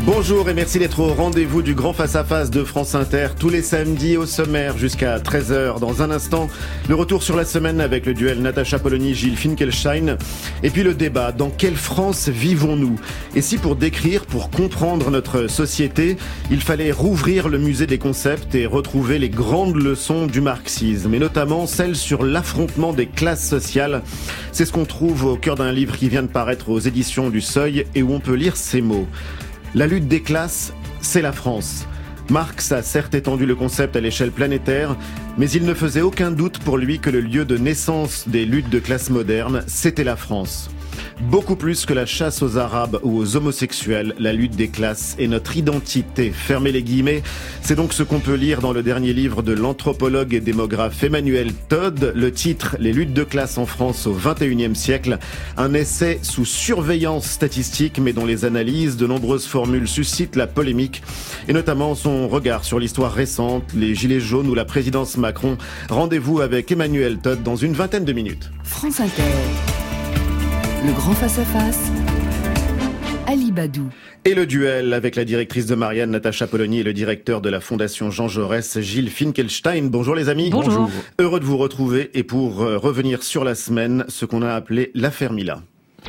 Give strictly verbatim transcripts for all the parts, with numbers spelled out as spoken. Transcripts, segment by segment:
Bonjour et merci d'être au rendez-vous du grand face-à-face de France Inter tous les samedis au sommaire jusqu'à treize heures. Dans un instant, le retour sur la semaine avec le duel Natacha Polony-Gilles Finkelstein. Et puis le débat, dans quelle France vivons-nous? Et si pour décrire, pour comprendre notre société, il fallait rouvrir le musée des concepts et retrouver les grandes leçons du marxisme, et notamment celles sur l'affrontement des classes sociales. C'est ce qu'on trouve au cœur d'un livre qui vient de paraître aux éditions du Seuil et où on peut lire ces mots. La lutte des classes, c'est la France. Marx a certes étendu le concept à l'échelle planétaire, mais il ne faisait aucun doute pour lui que le lieu de naissance des luttes de classe modernes, c'était la France. Beaucoup plus que la chasse aux Arabes ou aux homosexuels, la lutte des classes est notre identité. Fermez les guillemets. C'est donc ce qu'on peut lire dans le dernier livre de l'anthropologue et démographe Emmanuel Todd. Le titre, Les luttes de classe en France au vingt et unième siècle. Un essai sous surveillance statistique, mais dont les analyses, de nombreuses formules suscitent la polémique. Et notamment son regard sur l'histoire récente, les gilets jaunes ou la présidence Macron. Rendez-vous avec Emmanuel Todd dans une vingtaine de minutes. France Inter. Le grand face-à-face, Ali Badou. Et le duel avec la directrice de Marianne, Natacha Polony, et le directeur de la Fondation Jean Jaurès, Gilles Finkelstein. Bonjour les amis. Bonjour. Bonjour. Heureux de vous retrouver et pour revenir sur la semaine, ce qu'on a appelé l'affaire Mila.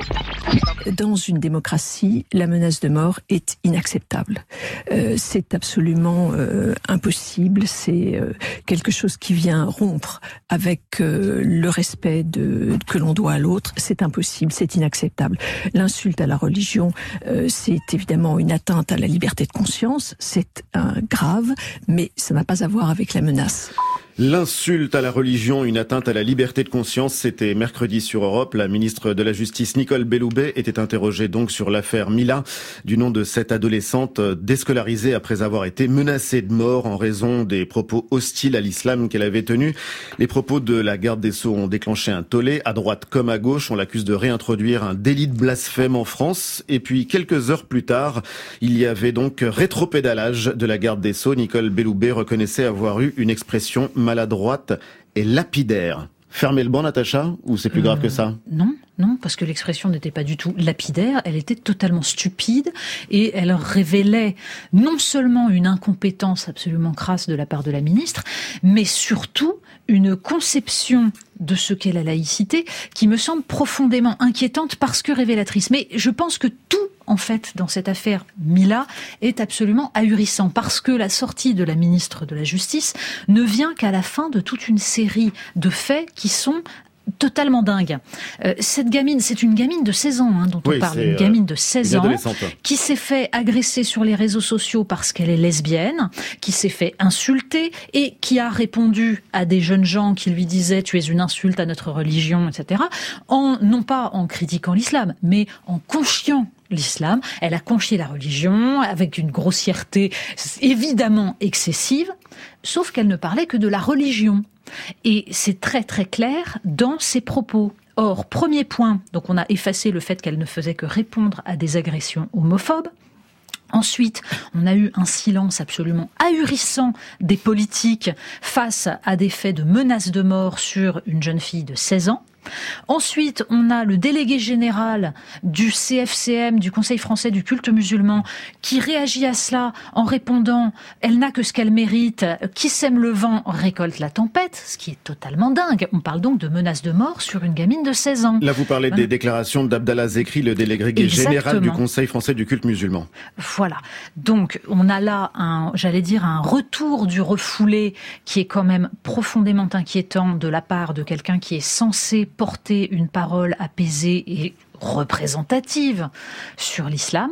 Dans une démocratie, la menace de mort est inacceptable. Euh, c'est absolument euh, impossible. C'est euh, quelque chose qui vient rompre avec euh, le respect de, que l'on doit à l'autre. C'est impossible, c'est inacceptable. L'insulte à la religion, euh, c'est évidemment une atteinte à la liberté de conscience. C'est un grave, mais ça n'a pas à voir avec la menace. L'insulte à la religion, une atteinte à la liberté de conscience, c'était mercredi sur Europe. La ministre de la Justice, Nicole Belloubet, était interrogée donc sur l'affaire Mila, du nom de cette adolescente déscolarisée après avoir été menacée de mort en raison des propos hostiles à l'islam qu'elle avait tenus. Les propos de la garde des Sceaux ont déclenché un tollé. À droite comme à gauche, on l'accuse de réintroduire un délit de blasphème en France. Et puis, quelques heures plus tard, il y avait donc rétropédalage de la garde des Sceaux. Nicole Belloubet reconnaissait avoir eu une expression maladroite et lapidaire. Fermez le banc, Natacha, ou c'est plus grave euh, que ça? Non, non, parce que l'expression n'était pas du tout lapidaire, elle était totalement stupide et elle révélait non seulement une incompétence absolument crasse de la part de la ministre, mais surtout une conception de ce qu'est la laïcité qui me semble profondément inquiétante parce que révélatrice. Mais je pense que tout, en fait, dans cette affaire Mila est absolument ahurissant parce que la sortie de la ministre de la Justice ne vient qu'à la fin de toute une série de faits qui sont totalement dingue. Euh, cette gamine, c'est une gamine de seize ans hein, dont oui, on parle, une gamine de seize euh, ans qui s'est fait agresser sur les réseaux sociaux parce qu'elle est lesbienne, qui s'est fait insulter et qui a répondu à des jeunes gens qui lui disaient « tu es une insulte à notre religion », et cetera, en, non pas en critiquant l'islam, mais en confiant l'islam. Elle a confié la religion avec une grossièreté évidemment excessive, sauf qu'elle ne parlait que de la religion. Et c'est très très clair dans ses propos. Or, premier point, donc on a effacé le fait qu'elle ne faisait que répondre à des agressions homophobes. Ensuite, on a eu un silence absolument ahurissant des politiques face à des faits de menaces de mort sur une jeune fille de seize ans. Ensuite, on a le délégué général du C F C M, du Conseil français du culte musulman, qui réagit à cela en répondant « Elle n'a que ce qu'elle mérite, qui sème le vent récolte la tempête », ce qui est totalement dingue. On parle donc de menaces de mort sur une gamine de seize ans. Là, vous parlez voilà. des déclarations d'Abdallah Zekri, le délégué Exactement. général du Conseil français du culte musulman. Voilà. Donc, on a là, un, j'allais dire, un retour du refoulé qui est quand même profondément inquiétant de la part de quelqu'un qui est censé porter une parole apaisée et représentative sur l'islam.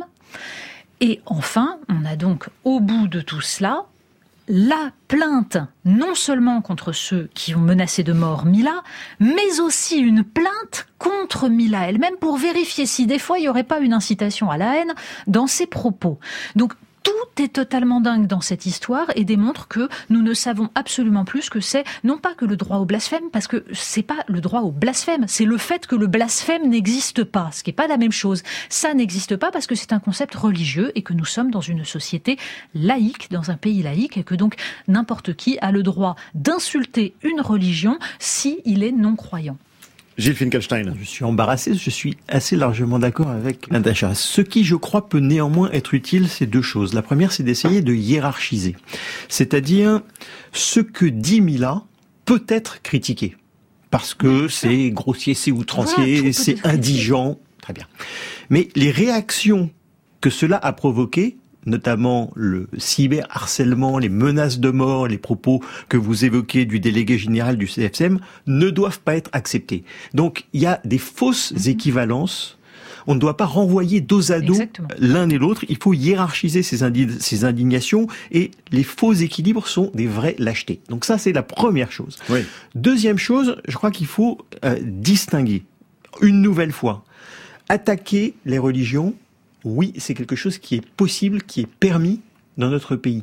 Et enfin, on a donc au bout de tout cela la plainte non seulement contre ceux qui ont menacé de mort Mila, mais aussi une plainte contre Mila elle-même pour vérifier si des fois il n'y aurait pas une incitation à la haine dans ses propos. Donc tout est totalement dingue dans cette histoire et démontre que nous ne savons absolument plus ce que c'est, non pas que le droit au blasphème, parce que c'est pas le droit au blasphème, c'est le fait que le blasphème n'existe pas, ce qui est pas la même chose. Ça n'existe pas parce que c'est un concept religieux et que nous sommes dans une société laïque, dans un pays laïque, et que donc n'importe qui a le droit d'insulter une religion si il est non-croyant. Gilles Finkelstein. Je suis embarrassé, je suis assez largement d'accord avec Natacha. Ce qui, je crois, peut néanmoins être utile, c'est deux choses. La première, c'est d'essayer de hiérarchiser. C'est-à-dire, ce que dit Mila peut être critiqué. Parce que c'est grossier, c'est outrancier, voilà, c'est indigent. Très bien. Mais les réactions que cela a provoquées, notamment le cyberharcèlement, les menaces de mort, les propos que vous évoquez du délégué général du C F C M, ne doivent pas être acceptés. Donc, il y a des fausses mmh. équivalences. On ne doit pas renvoyer dos à dos Exactement. l'un et l'autre. Il faut hiérarchiser ces, indi- ces indignations et les faux équilibres sont des vraies lâchetés. Donc ça, c'est la première chose. Oui. Deuxième chose, je crois qu'il faut euh, distinguer, une nouvelle fois, attaquer les religions. Oui, c'est quelque chose qui est possible, qui est permis dans notre pays.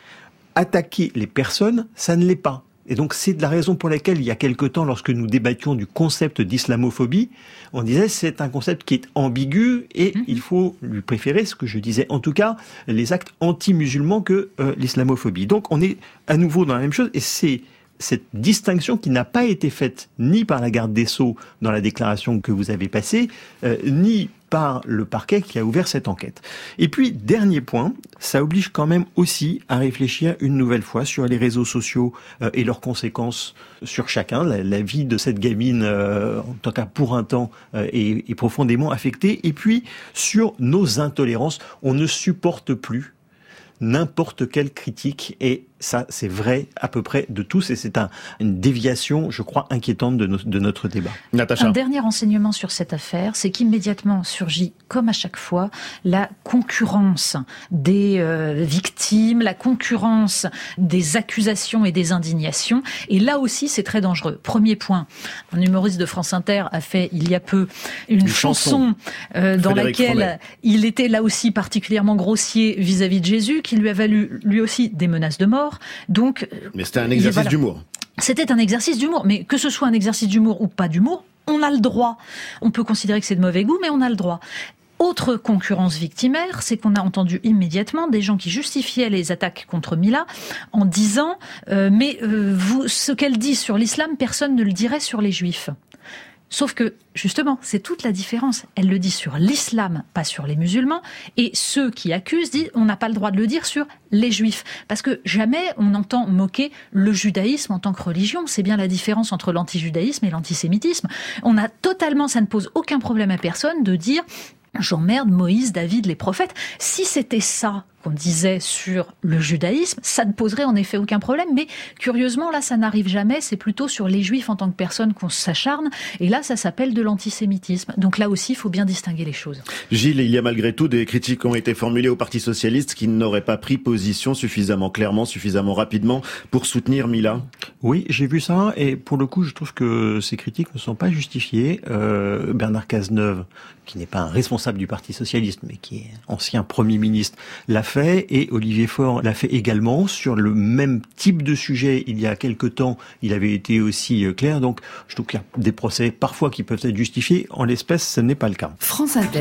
Attaquer les personnes, ça ne l'est pas. Et donc c'est la raison pour laquelle, il y a quelque temps, lorsque nous débattions du concept d'islamophobie, on disait c'est un concept qui est ambigu et mmh. il faut lui préférer, ce que je disais en tout cas, les actes anti-musulmans que euh, l'islamophobie. Donc on est à nouveau dans la même chose et c'est cette distinction qui n'a pas été faite ni par la garde des Sceaux dans la déclaration que vous avez passée, euh, ni par le parquet qui a ouvert cette enquête. Et puis, dernier point, ça oblige quand même aussi à réfléchir une nouvelle fois sur les réseaux sociaux euh, et leurs conséquences sur chacun. La, la vie de cette gamine, euh, en tout cas pour un temps, euh, est, est profondément affectée. Et puis, sur nos intolérances, on ne supporte plus n'importe quelle critique, et ça, c'est vrai à peu près de tous, et c'est un, une déviation, je crois, inquiétante de, no, de notre débat. Natacha. Un dernier renseignement sur cette affaire, c'est qu'immédiatement surgit, comme à chaque fois, la concurrence des euh, victimes, la concurrence des accusations et des indignations, et là aussi, c'est très dangereux. Premier point, un humoriste de France Inter a fait, il y a peu, une, une chanson, chanson euh, dans Frédéric laquelle Fromet. Il était là aussi particulièrement grossier vis-à-vis de Jésus, qui lui a valu, lui aussi, des menaces de mort. Donc, mais c'était un exercice voilà. d'humour. C'était un exercice d'humour, mais que ce soit un exercice d'humour ou pas d'humour, on a le droit. On peut considérer que c'est de mauvais goût, mais on a le droit. Autre concurrence victimaire, c'est qu'on a entendu immédiatement des gens qui justifiaient les attaques contre Mila en disant euh, « mais euh, vous, ce qu'elle dit sur l'islam, personne ne le dirait sur les juifs ». Sauf que, justement, c'est toute la différence. Elle le dit sur l'islam, pas sur les musulmans. Et ceux qui accusent disent on n'a pas le droit de le dire sur les juifs. Parce que jamais on entend moquer le judaïsme en tant que religion. C'est bien la différence entre l'antijudaïsme et l'antisémitisme. On a totalement, ça ne pose aucun problème à personne de dire j'emmerde Moïse, David, les prophètes. Si c'était ça qu'on disait sur le judaïsme, ça ne poserait en effet aucun problème, mais curieusement, là, ça n'arrive jamais, c'est plutôt sur les juifs en tant que personnes qu'on s'acharne, et là, ça s'appelle de l'antisémitisme. Donc là aussi, il faut bien distinguer les choses. Gilles, il y a malgré tout des critiques qui ont été formulées au Parti Socialiste qui n'auraient pas pris position suffisamment clairement, suffisamment rapidement pour soutenir Mila. Oui, j'ai vu ça, et pour le coup, je trouve que ces critiques ne sont pas justifiées. Euh, Bernard Cazeneuve, qui n'est pas un responsable du Parti Socialiste, mais qui est ancien Premier ministre, l'a fait, et Olivier Faure l'a fait également sur le même type de sujet il y a quelque temps. Il avait été aussi clair, donc je trouve qu'il y a des procès parfois qui peuvent être justifiés. En l'espèce, ce n'est pas le cas. France Inter,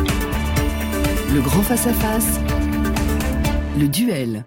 le grand face-à-face, le duel.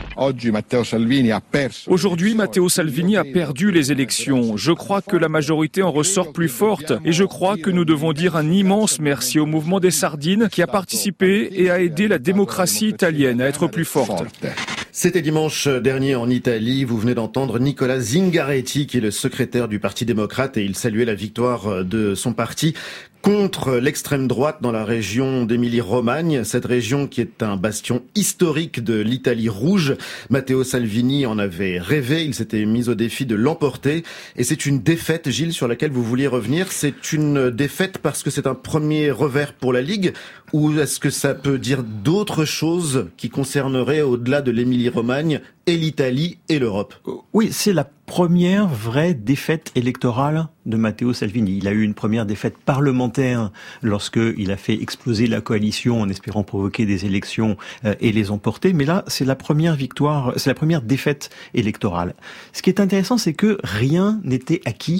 Aujourd'hui, Matteo Salvini a perdu les élections. Je crois que la majorité en ressort plus forte et je crois que nous devons dire un immense merci au mouvement des Sardines qui a participé et a aidé la démocratie italienne à être plus forte. C'était dimanche dernier en Italie. Vous venez d'entendre Nicola Zingaretti, qui est le secrétaire du Parti démocrate, et il saluait la victoire de son parti contre l'extrême droite dans la région d'Émilie-Romagne, cette région qui est un bastion historique de l'Italie rouge. Matteo Salvini en avait rêvé, il s'était mis au défi de l'emporter, et c'est une défaite, Gilles, sur laquelle vous vouliez revenir. C'est une défaite parce que c'est un premier revers pour la Ligue, ou est-ce que ça peut dire d'autres choses qui concerneraient au-delà de l'Émilie-Romagne et l'Italie et l'Europe? Oui, c'est la première vraie défaite électorale de Matteo Salvini. Il a eu une première défaite parlementaire lorsqu'il a fait exploser la coalition en espérant provoquer des élections euh, et les emporter. Mais là, c'est la première victoire, c'est la première défaite électorale. Ce qui est intéressant, c'est que rien n'était acquis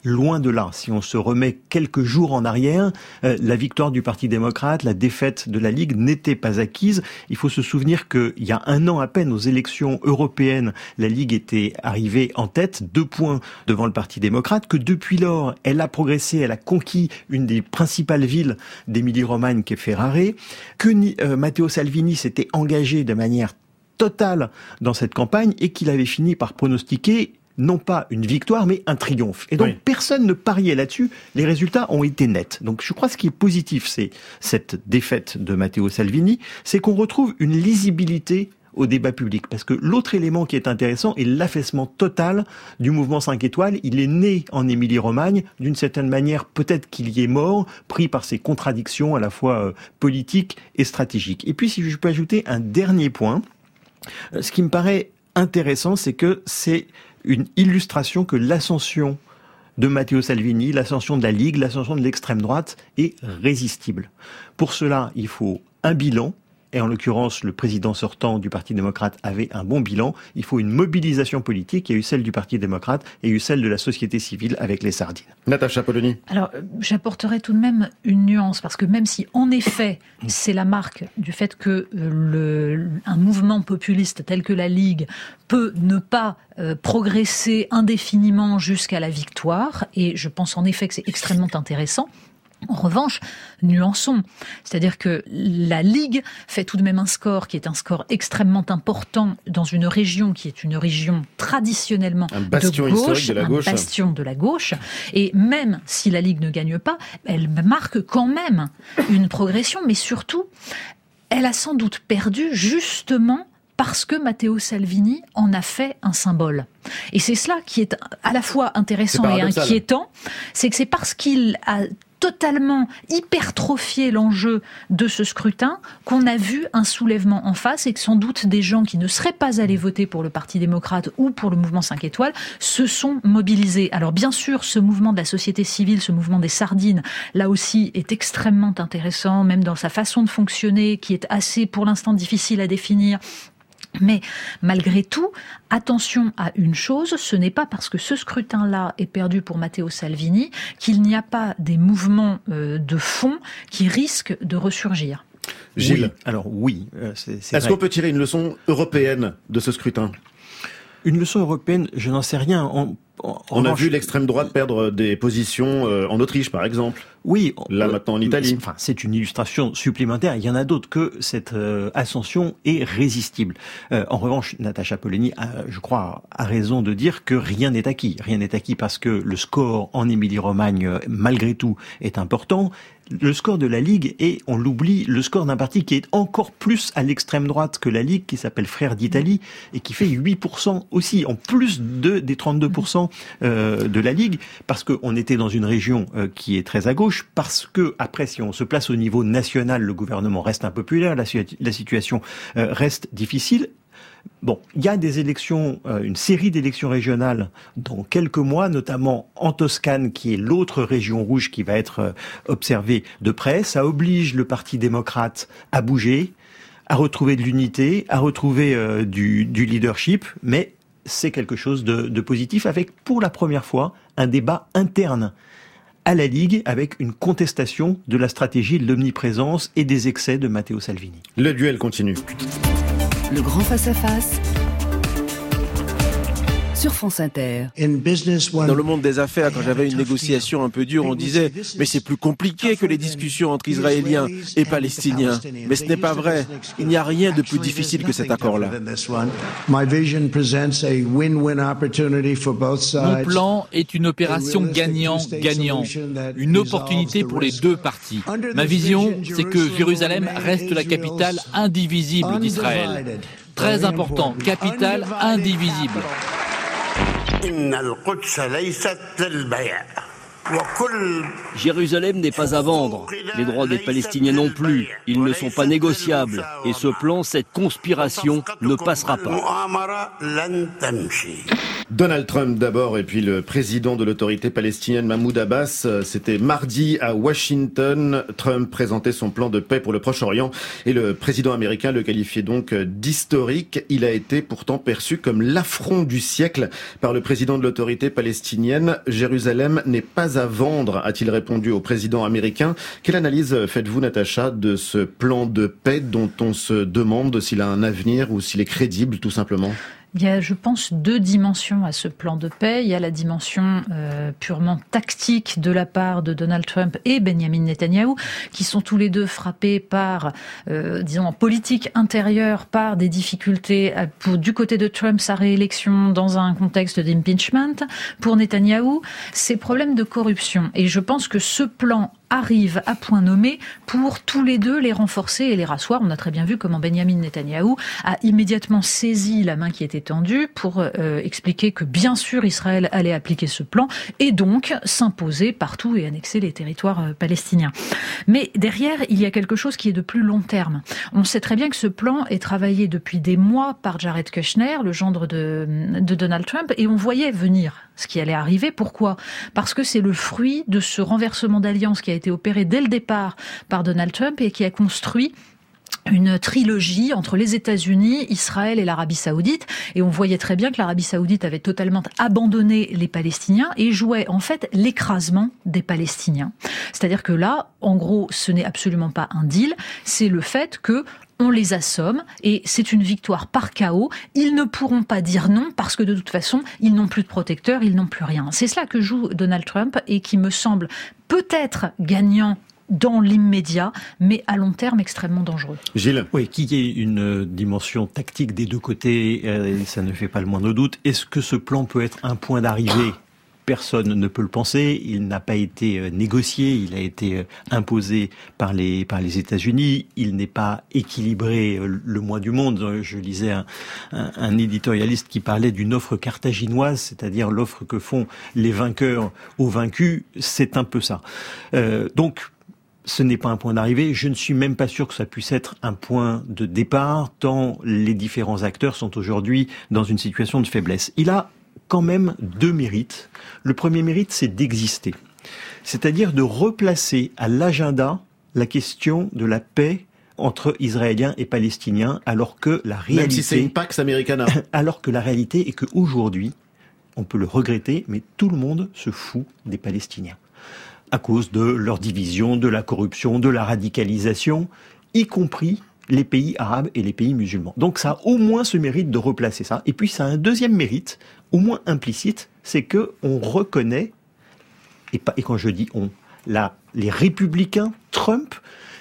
Loin de là. Si on se remet quelques jours en arrière, euh, la victoire du Parti démocrate, la défaite de la Ligue n'était pas acquise. Il faut se souvenir qu'il y a un an à peine, aux élections européennes, la Ligue était arrivée en tête, deux points devant le Parti démocrate, que depuis lors, elle a progressé, elle a conquis une des principales villes d'Émilie-Romagne, qui est Ferrare, que euh, Matteo Salvini s'était engagé de manière totale dans cette campagne et qu'il avait fini par pronostiquer non pas une victoire, mais un triomphe. Et donc, oui. Personne ne pariait là-dessus. Les résultats ont été nets. Donc, je crois que ce qui est positif, c'est cette défaite de Matteo Salvini, c'est qu'on retrouve une lisibilité au débat public. Parce que l'autre élément qui est intéressant est l'affaissement total du mouvement cinq étoiles. Il est né en Émilie-Romagne, d'une certaine manière, peut-être qu'il y est mort, pris par ses contradictions à la fois euh, politiques et stratégiques. Et puis, si je peux ajouter un dernier point, euh, ce qui me paraît intéressant, c'est que c'est une illustration que l'ascension de Matteo Salvini, l'ascension de la Ligue, l'ascension de l'extrême droite est résistible. Pour cela, il faut un bilan, et en l'occurrence, le président sortant du Parti démocrate avait un bon bilan. Il faut une mobilisation politique. Il y a eu celle du Parti démocrate et il y a eu celle de la société civile avec les sardines. Natacha Polony. Alors, j'apporterai tout de même une nuance, parce que même si, en effet, c'est la marque du fait que le, un mouvement populiste tel que la Ligue peut ne pas euh, progresser indéfiniment jusqu'à la victoire, et je pense en effet que c'est extrêmement intéressant. En revanche, nuançons. C'est-à-dire que la Ligue fait tout de même un score qui est un score extrêmement important dans une région qui est une région traditionnellement un bastion de gauche, historique de la gauche. un bastion de la gauche. Et même si la Ligue ne gagne pas, elle marque quand même une progression, mais surtout, elle a sans doute perdu justement parce que Matteo Salvini en a fait un symbole. Et c'est cela qui est à la fois intéressant et inquiétant, c'est que c'est parce qu'il a totalement hypertrophié l'enjeu de ce scrutin qu'on a vu un soulèvement en face, et que sans doute des gens qui ne seraient pas allés voter pour le Parti démocrate ou pour le mouvement cinq étoiles se sont mobilisés. Alors bien sûr, ce mouvement de la société civile, ce mouvement des sardines, là aussi est extrêmement intéressant, même dans sa façon de fonctionner, qui est assez pour l'instant difficile à définir. Mais malgré tout, attention à une chose, ce n'est pas parce que ce scrutin-là est perdu pour Matteo Salvini qu'il n'y a pas des mouvements euh, de fond qui risquent de ressurgir. Gilles, oui, alors oui, euh, c'est, c'est est-ce vrai. qu'on peut tirer une leçon européenne de ce scrutin ? Une leçon européenne, je n'en sais rien. En, en, On en a revanche, vu l'extrême droite perdre des positions euh, en Autriche, par exemple. Oui, là euh, maintenant en Italie. Enfin, c'est une illustration supplémentaire. Il y en a d'autres que cette euh, ascension est résistible. Euh, en revanche, Natacha Polony, a, je crois, a raison de dire que rien n'est acquis. Rien n'est acquis parce que le score en Émilie-Romagne, malgré tout, est important. Le score de la Ligue est, on l'oublie, le score d'un parti qui est encore plus à l'extrême droite que la Ligue, qui s'appelle Frères d'Italie, et qui fait huit pour cent aussi, en plus de, des trente-deux pour cent euh, de la Ligue, parce qu'on était dans une région euh, qui est très à gauche, parce que, après, si on se place au niveau national, le gouvernement reste impopulaire, la, la situation euh, reste difficile. Bon, il y a des élections, euh, une série d'élections régionales dans quelques mois, notamment en Toscane, qui est l'autre région rouge qui va être euh, observée de près. Ça oblige le Parti démocrate à bouger, à retrouver de l'unité, à retrouver euh, du, du leadership, mais c'est quelque chose de, de positif, avec pour la première fois un débat interne à la Ligue, avec une contestation de la stratégie de l'omniprésence et des excès de Matteo Salvini. Le duel continue. Le grand face-à-face sur France Inter. Dans le monde des affaires, quand j'avais une négociation un peu dure, on disait « mais c'est plus compliqué que les discussions entre Israéliens et Palestiniens ». Mais ce n'est pas vrai. Il n'y a rien de plus difficile que cet accord-là. Mon plan est une opération gagnant-gagnant, une opportunité pour les deux parties. Ma vision, c'est que Jérusalem reste la capitale indivisible d'Israël. Très important, capitale indivisible. Jérusalem n'est pas à vendre. Les droits des Palestiniens non plus. Ils ne sont pas négociables. Et ce plan, cette conspiration, ne passera pas. Donald Trump d'abord et puis le président de l'autorité palestinienne Mahmoud Abbas. C'était mardi à Washington. Trump présentait son plan de paix pour le Proche-Orient et le président américain le qualifiait donc d'historique. Il a été pourtant perçu comme l'affront du siècle par le président de l'autorité palestinienne. Jérusalem n'est pas à vendre, a-t-il répondu au président américain. Quelle analyse faites-vous, Natacha, de ce plan de paix dont on se demande s'il a un avenir ou s'il est crédible, tout simplement ? Il y a, je pense, deux dimensions à ce plan de paix. Il y a la dimension euh, purement tactique de la part de Donald Trump et Benjamin Netanyahou, qui sont tous les deux frappés par, euh, disons, en politique intérieure, par des difficultés pour, du côté de Trump, sa réélection dans un contexte d'impeachment. Pour Netanyahou, ces problèmes de corruption. Et je pense que ce plan arrive à point nommé pour tous les deux les renforcer et les rasseoir. On a très bien vu comment Benjamin Netanyahou a immédiatement saisi la main qui était tendue pour euh, expliquer que bien sûr Israël allait appliquer ce plan et donc s'imposer partout et annexer les territoires euh, palestiniens. Mais derrière, il y a quelque chose qui est de plus long terme. On sait très bien que ce plan est travaillé depuis des mois par Jared Kushner, le gendre de, de Donald Trump, et on voyait venir ce qui allait arriver. Pourquoi ? Parce que c'est le fruit de ce renversement d'alliance qui a été opéré dès le départ par Donald Trump et qui a construit une trilogie entre les États-Unis, Israël et l'Arabie Saoudite. Et on voyait très bien que l'Arabie Saoudite avait totalement abandonné les Palestiniens et jouait en fait l'écrasement des Palestiniens. C'est-à-dire que là, en gros, ce n'est absolument pas un deal, c'est le fait que on les assomme et c'est une victoire par chaos. Ils ne pourront pas dire non parce que de toute façon, ils n'ont plus de protecteurs, ils n'ont plus rien. C'est cela que joue Donald Trump et qui me semble peut-être gagnant dans l'immédiat, mais à long terme extrêmement dangereux. Gilles ? Oui, qu'il y ait une dimension tactique des deux côtés, euh, ça ne fait pas le moindre doute. Est-ce que ce plan peut être un point d'arrivée ? Personne ne peut le penser. Il n'a pas été négocié, il a été imposé par les par les États-Unis. Il n'est pas équilibré le mois du monde. Je lisais un, un, un éditorialiste qui parlait d'une offre carthaginoise, c'est-à-dire l'offre que font les vainqueurs aux vaincus. C'est un peu ça. Euh, donc ce n'est pas un point d'arrivée. Je ne suis même pas sûr que ça puisse être un point de départ, tant les différents acteurs sont aujourd'hui dans une situation de faiblesse. Il a quand même deux mérites. Le premier mérite, c'est d'exister. C'est-à-dire de replacer à l'agenda la question de la paix entre Israéliens et Palestiniens, alors que la réalité... Même si c'est une Pax Americana. Alors que la réalité est qu'aujourd'hui, on peut le regretter, mais tout le monde se fout des Palestiniens. À cause de leur division, de la corruption, de la radicalisation, y compris les pays arabes et les pays musulmans. Donc ça a au moins ce mérite de replacer ça. Et puis ça a un deuxième mérite, au moins implicite, c'est que on reconnaît, et, pas, et quand je dis on, là, les républicains, Trump,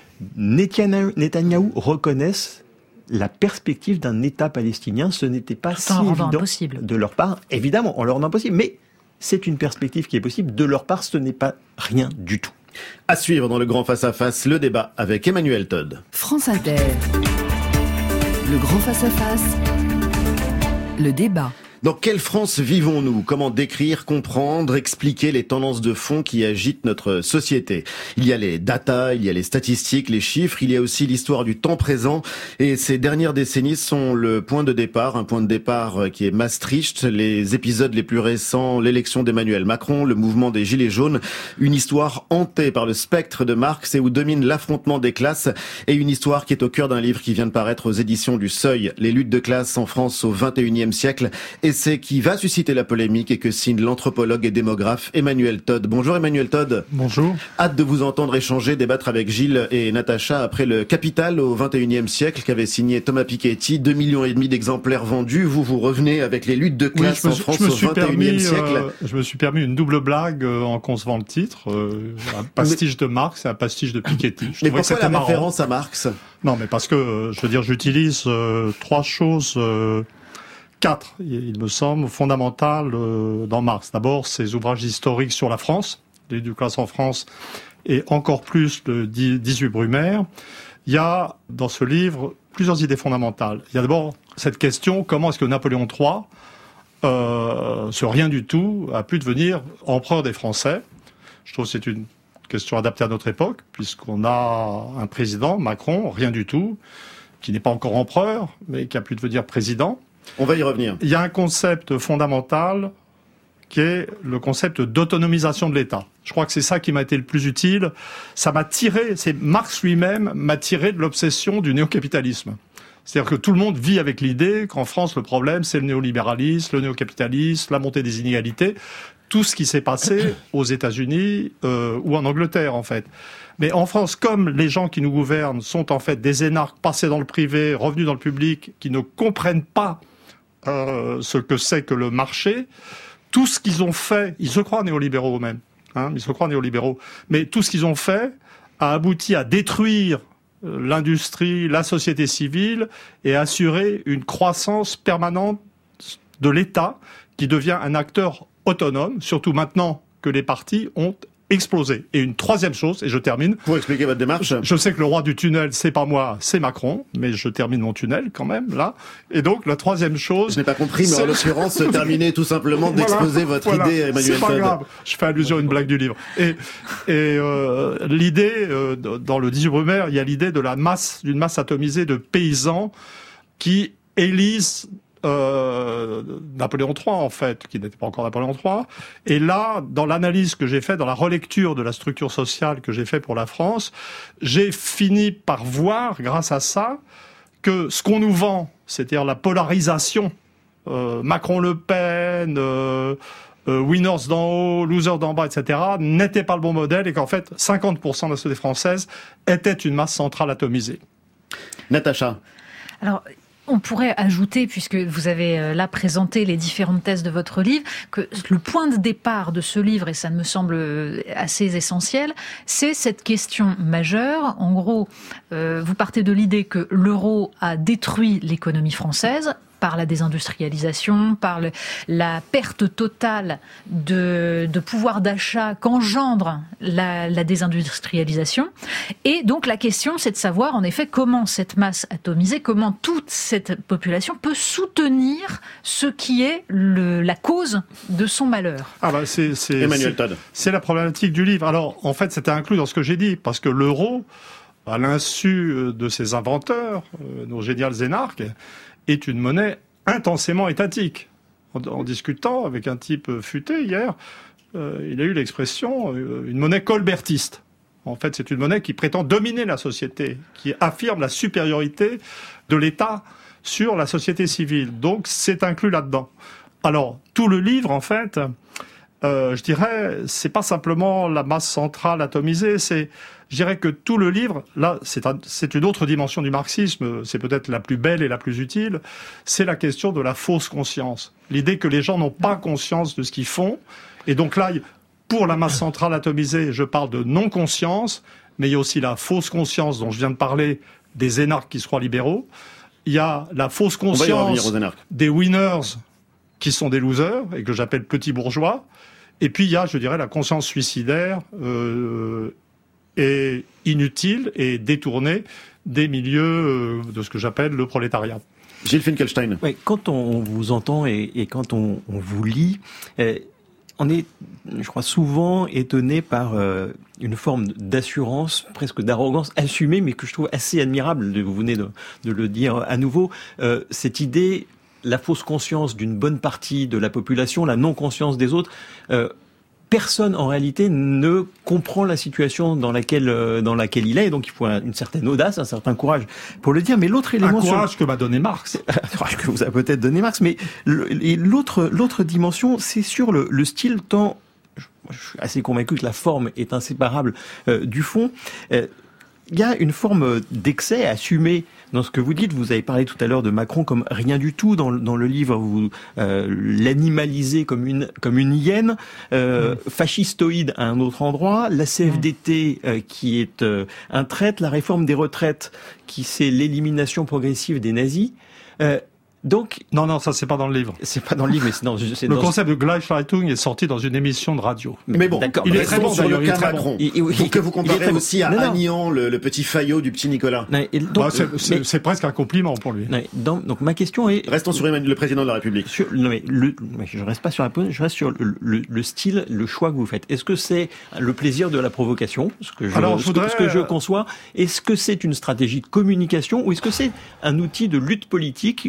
Netanyahou reconnaissent la perspective d'un État palestinien. Ce n'était pas si évident impossible de leur part. Évidemment, on leur rend impossible, mais c'est une perspective qui est possible. De leur part, ce n'est pas rien du tout. À suivre dans le grand face-à-face, le débat avec Emmanuel Todd. France Inter. Le grand face-à-face. Le débat. Dans quelle France vivons-nous ? Comment décrire, comprendre, expliquer les tendances de fond qui agitent notre société ? Il y a les datas, il y a les statistiques, les chiffres, il y a aussi l'histoire du temps présent. Et ces dernières décennies sont le point de départ, un point de départ qui est Maastricht, les épisodes les plus récents, l'élection d'Emmanuel Macron, le mouvement des Gilets jaunes, une histoire hantée par le spectre de Marx et où domine l'affrontement des classes, et une histoire qui est au cœur d'un livre qui vient de paraître aux éditions du Seuil, les luttes de classe en France au vingt et unième siècle, et c'est qui va susciter la polémique et que signe l'anthropologue et démographe Emmanuel Todd. Bonjour Emmanuel Todd. Bonjour. Hâte de vous entendre échanger, débattre avec Gilles et Natacha après le Capital au vingt et unième siècle qu'avait signé Thomas Piketty, deux millions et demi d'exemplaires vendus. Vous, vous revenez avec les luttes de classe oui, en suis, France au vingt et unième siècle. Euh, je me suis permis une double blague euh, en concevant le titre, euh, un pastiche mais, de Marx et un pastiche de Piketty. Je mais pourquoi la marrant. référence à Marx ? Non, mais parce que, euh, je veux dire, j'utilise euh, trois choses... Euh, Quatre, il me semble, fondamentales euh, dans Marx. D'abord, ses ouvrages historiques sur la France, les luttes de classe en France, et encore plus le dix-huit Brumaire. Il y a dans ce livre plusieurs idées fondamentales. Il y a d'abord cette question, comment est-ce que Napoléon trois, euh, sur rien du tout, a pu devenir empereur des Français ? Je trouve que c'est une question adaptée à notre époque, puisqu'on a un président, Macron, rien du tout, qui n'est pas encore empereur, mais qui a pu devenir président. On va y revenir. Il y a un concept fondamental qui est le concept d'autonomisation de l'État. Je crois que c'est ça qui m'a été le plus utile. Ça m'a tiré, c'est Marx lui-même m'a tiré de l'obsession du néo-capitalisme. C'est-à-dire que tout le monde vit avec l'idée qu'en France, le problème, c'est le néolibéralisme, le néo-capitalisme, la montée des inégalités, tout ce qui s'est passé aux États-Unis euh, ou en Angleterre, en fait. Mais en France, comme les gens qui nous gouvernent sont en fait des énarques passés dans le privé, revenus dans le public, qui ne comprennent pas euh, ce que c'est que le marché, tout ce qu'ils ont fait, ils se croient néolibéraux eux-mêmes, hein, ils se croient néolibéraux, mais tout ce qu'ils ont fait a abouti à détruire l'industrie, la société civile et assurer une croissance permanente de l'État qui devient un acteur autonome, surtout maintenant que les partis ont explosé. Et une troisième chose, et je termine. Pour expliquer votre démarche. Je, je sais que le roi du tunnel, c'est pas moi, c'est Macron, mais je termine mon tunnel quand même, là. Et donc, la troisième chose... Je n'ai pas compris, mais en l'occurrence, terminer tout simplement d'exposer voilà, votre voilà, idée, Emmanuel C'est pas Todd. grave, je fais allusion à une blague du livre. Et, et euh, l'idée, euh, dans le dix-huit Brumaire, il y a l'idée de la masse, d'une masse atomisée de paysans qui élisent Euh, Napoléon trois, en fait, qui n'était pas encore Napoléon trois. Et là, dans l'analyse que j'ai faite, dans la relecture de la structure sociale que j'ai fait pour la France, j'ai fini par voir, grâce à ça, que ce qu'on nous vend, c'est-à-dire la polarisation, euh, Macron-Le Pen, euh, euh, winners d'en haut, losers d'en bas, et cetera, n'était pas le bon modèle et qu'en fait, cinquante pour cent de la société française était une masse centrale atomisée. Natacha. Alors, on pourrait ajouter, puisque vous avez là présenté les différentes thèses de votre livre, que le point de départ de ce livre, et ça me semble assez essentiel, c'est cette question majeure. En gros, euh, vous partez de l'idée que l'euro a détruit l'économie française par la désindustrialisation, par le, la perte totale de, de pouvoir d'achat qu'engendre la, la désindustrialisation. Et donc la question, c'est de savoir en effet comment cette masse atomisée, comment toute cette population peut soutenir ce qui est le, la cause de son malheur. Ah bah c'est, c'est, Emmanuel Todd. C'est la problématique du livre. Alors en fait, c'était inclus dans ce que j'ai dit, parce que l'euro, à l'insu de ses inventeurs, euh, nos géniales énarques, est une monnaie intensément étatique. En, en discutant avec un type futé hier, euh, il a eu l'expression euh, une monnaie colbertiste. En fait, c'est une monnaie qui prétend dominer la société, qui affirme la supériorité de l'État sur la société civile. Donc, c'est inclus là-dedans. Alors, tout le livre, en fait, euh, je dirais, c'est pas simplement la masse centrale atomisée, c'est je dirais que tout le livre, là, c'est, un, c'est une autre dimension du marxisme, c'est peut-être la plus belle et la plus utile, c'est la question de la fausse conscience. L'idée que les gens n'ont pas conscience de ce qu'ils font. Et donc là, pour la masse centrale atomisée, je parle de non-conscience, mais il y a aussi la fausse conscience dont je viens de parler des énarques qui se croient libéraux. Il y a la fausse conscience des winners qui sont des losers et que j'appelle petits bourgeois. Et puis il y a, je dirais, la conscience suicidaire euh, et inutile et détournée des milieux de ce que j'appelle le prolétariat. Gilles Finkelstein. Oui, quand on vous entend et, et quand on, on vous lit, euh, on est, je crois, souvent étonné par euh, une forme d'assurance, presque d'arrogance assumée, mais que je trouve assez admirable. Vous venez de, de le dire à nouveau. Euh, cette idée, la fausse conscience d'une bonne partie de la population, la non-conscience des autres. Euh, Personne, en réalité, ne comprend la situation dans laquelle euh, dans laquelle il est. Donc, il faut un, une certaine audace, un certain courage pour le dire. Mais l'autre élément, un courage sur... que m'a donné Marx, un courage que vous a peut-être donné Marx. Mais le, l'autre l'autre dimension, c'est sur le, le style. Tant je, je suis assez convaincu que la forme est inséparable euh, du fond. Euh, Il y a une forme d'excès assumé dans ce que vous dites. Vous avez parlé tout à l'heure de Macron comme rien du tout dans, dans le livre. Vous euh, l'animalisez comme une comme une hyène, euh, mmh. fascistoïde à un autre endroit. La C F D T euh, qui est euh, un traître. La réforme des retraites qui c'est l'élimination progressive des nazis. Euh, Donc non non ça c'est pas dans le livre. C'est pas dans le livre mais c'est dans c'est le dans concept de Gleichschaltung est sorti dans une émission de radio. Mais, mais bon, d'accord. Il est très bon sur le cas Macron. Il, il, il, que vous comparez bon. aussi à non, non. Agnan, le, le petit Fayot du petit Nicolas. Non, et donc, bah, c'est, c'est, mais, c'est presque un compliment pour lui. Non, donc, donc ma question est. Restons sur Emmanuel, le président de la République. Sur, non mais le, je reste pas sur la pose, je reste sur le, le, le style, le choix que vous faites. Est-ce que c'est le plaisir de la provocation, ce que je, Alors, je ce, voudrais... ce que je conçois. Est-ce que c'est une stratégie de communication ou est-ce que c'est un outil de lutte politique où vous dites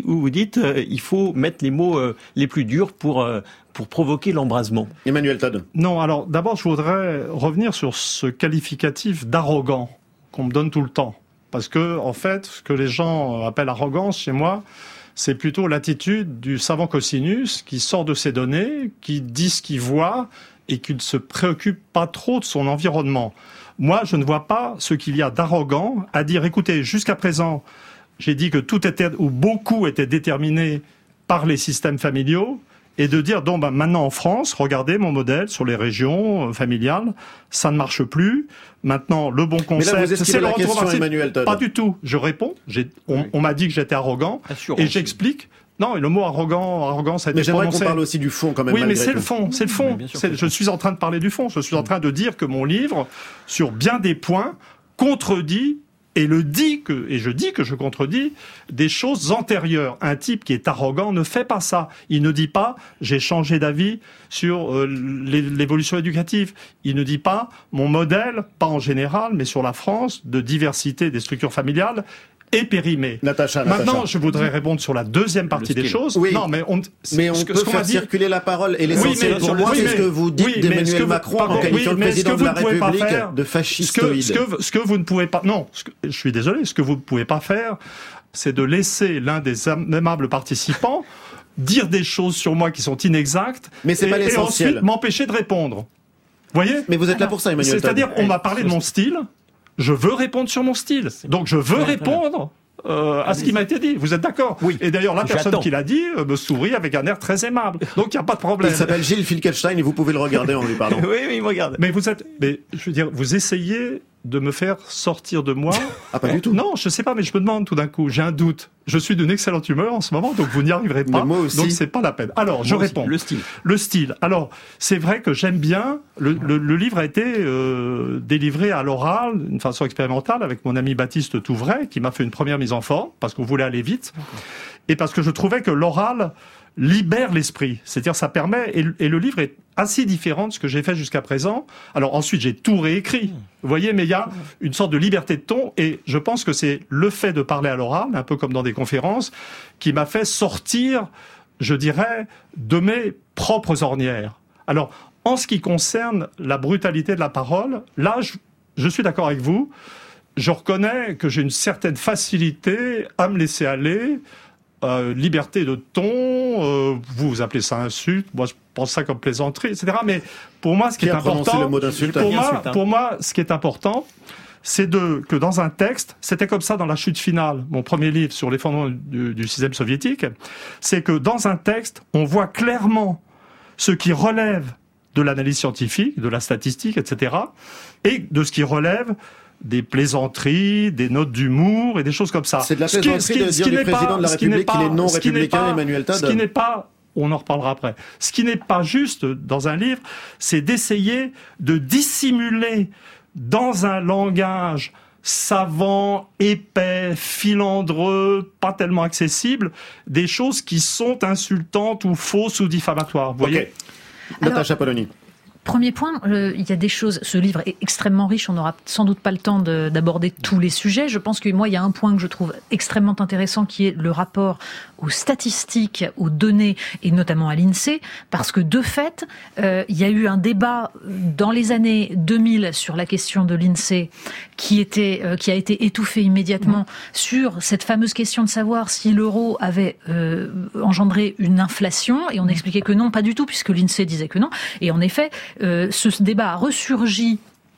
dites, euh, il faut mettre les mots euh, les plus durs pour euh, pour provoquer l'embrasement. Emmanuel Todd. Non, alors d'abord, je voudrais revenir sur ce qualificatif d'arrogant qu'on me donne tout le temps. Parce que, en fait, ce que les gens appellent arrogance chez moi, c'est plutôt l'attitude du savant cosinus qui sort de ses données, qui dit ce qu'il voit et qui ne se préoccupe pas trop de son environnement. Moi, je ne vois pas ce qu'il y a d'arrogant à dire, écoutez, jusqu'à présent, j'ai dit que tout était, ou beaucoup était déterminé par les systèmes familiaux, et de dire, donc, bah, maintenant en France, regardez mon modèle sur les régions euh, familiales, ça ne marche plus. Maintenant, le bon concept, mais là, vous c'est le la retour question, à... Emmanuel Todd. Pas du tout. Je réponds. J'ai... On, oui. on m'a dit que j'étais arrogant, Assurance. et j'explique. Non, et le mot arrogant, arrogance a été mais j'aimerais prononcé. qu'on parle aussi du fond quand même. Oui, mais tout. c'est le fond, c'est le fond. Oui, sûr, c'est, je suis en train de parler du fond. Je suis en train de dire que mon livre, sur bien des points, contredit et le dit que, et je dis que je contredis des choses antérieures. Un type qui est arrogant ne fait pas ça. Il ne dit pas j'ai changé d'avis sur euh, l'évolution éducative. Il ne dit pas mon modèle, pas en général, mais sur la France, de diversité des structures familiales est périmé. Natacha, Maintenant, Natacha. je voudrais répondre sur la deuxième partie des choses. Oui. Non, mais on, mais on ce que, peut ce qu'on faire a dit... circuler la parole. Et l'essentiel oui, pour mais, moi, oui, c'est mais, ce que vous dites oui, d'Emmanuel vous, Macron pardon, en qualifiant oui, le président de la République faire, de fascistoïde. Ce que, ce, que, ce que vous ne pouvez pas... Non, ce que, je suis désolé, ce que vous ne pouvez pas faire, c'est de laisser l'un des aimables participants dire des choses sur moi qui sont inexactes, mais c'est et, pas l'essentiel. Et ensuite m'empêcher de répondre. Vous voyez ? Mais vous êtes là pour ça, Emmanuel. C'est-à-dire, on m'a parlé de mon style, je veux répondre sur mon style. Donc je veux répondre... Euh, à ce qui m'a été dit. Vous êtes d'accord ? Oui. Et d'ailleurs, la personne J'attends. qui l'a dit euh, me sourit avec un air très aimable. Donc, il n'y a pas de problème. Il s'appelle Gilles Finkelstein et vous pouvez le regarder en lui parlant. Oui, oui, il me regarde. Mais vous êtes... Mais, je veux dire, vous essayez de me faire sortir de moi. Ah, pas du tout. Non, je sais pas, mais je me demande tout d'un coup. J'ai un doute. Je suis d'une excellente humeur en ce moment, donc vous n'y arriverez pas. Mais moi aussi. Donc, c'est pas la peine. Alors, moi je aussi. réponds. Le style. Le style. Alors, c'est vrai que j'aime bien... Le, le, le livre a été euh, délivré à l'oral, d'une façon expérimentale, avec mon ami Baptiste Touvray, qui m'a fait une première mise en forme, parce qu'on voulait aller vite, et parce que je trouvais que l'oral libère l'esprit. C'est-à-dire, ça permet... Et, et le livre est assez différent de ce que j'ai fait jusqu'à présent. Alors ensuite, j'ai tout réécrit. Vous voyez, mais il y a une sorte de liberté de ton, et je pense que c'est le fait de parler à l'oral, un peu comme dans des conférences, qui m'a fait sortir, je dirais, de mes propres ornières. Alors, en ce qui concerne la brutalité de la parole, là, je, je suis d'accord avec vous. Je reconnais que j'ai une certaine facilité à me laisser aller, euh, liberté de ton, euh, vous, vous appelez ça insulte, moi je pense ça comme plaisanterie, et cetera. Mais pour moi, ce qui, qui est important, le mot d'insulte, pour, moi, insulte, hein. pour moi, ce qui est important, c'est de que dans un texte, c'était comme ça dans La Chute finale, mon premier livre sur l'effondrement du, du système soviétique, c'est que dans un texte, on voit clairement ce qui relève de l'analyse scientifique, de la statistique, et cetera, et de ce qui relève des plaisanteries, des notes d'humour et des choses comme ça. C'est de la plaisanterie de dire du président de la République qu'il est non républicain, Emmanuel Todd. Ce qui n'est pas, on en reparlera après, ce qui n'est pas juste dans un livre, c'est d'essayer de dissimuler dans un langage savant, épais, filandreux, pas tellement accessible, des choses qui sont insultantes ou fausses ou diffamatoires. Vous voyez ? Natacha Polony. Premier point, euh, il y a des choses, ce livre est extrêmement riche, on n'aura sans doute pas le temps de, d'aborder tous les sujets. Je pense que moi, il y a un point que je trouve extrêmement intéressant qui est le rapport aux statistiques, aux données et notamment à l'INSEE, parce que de fait, euh, il y a eu un débat dans les années deux mille sur la question de l'INSEE qui était, euh, qui a été étouffé immédiatement mmh. sur cette fameuse question de savoir si l'euro avait euh, engendré une inflation, et on expliquait que non, pas du tout, puisque l'INSEE disait que non. Et en effet, Euh, ce débat a ressurgi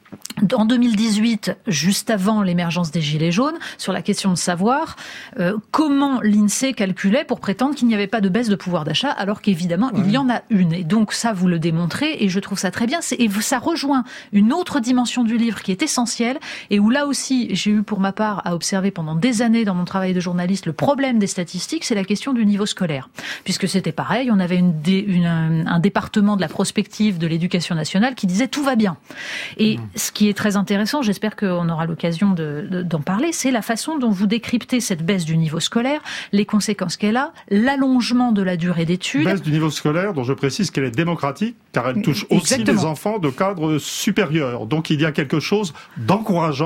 en deux mille dix-huit, juste avant l'émergence des Gilets jaunes, sur la question de savoir euh, comment l'INSEE calculait pour prétendre qu'il n'y avait pas de baisse de pouvoir d'achat, alors qu'évidemment, ouais. il y en a une. Et donc ça, vous le démontrez, et je trouve ça très bien. C'est, et ça rejoint une autre dimension du livre qui est essentielle, et où là aussi, j'ai eu pour ma part à observer pendant des années dans mon travail de journaliste le problème des statistiques, c'est la question du niveau scolaire. Puisque c'était pareil, on avait une dé, une, un, un département de la prospective de l'éducation nationale qui disait tout va bien. Et mmh. ce qui est très intéressant, j'espère qu'on aura l'occasion de, de, d'en parler, c'est la façon dont vous décryptez cette baisse du niveau scolaire, les conséquences qu'elle a, l'allongement de la durée d'études. Baisse du niveau scolaire dont je précise qu'elle est démocratique, car elle touche Exactement. aussi les enfants de cadres supérieurs. Donc il y a quelque chose d'encourageant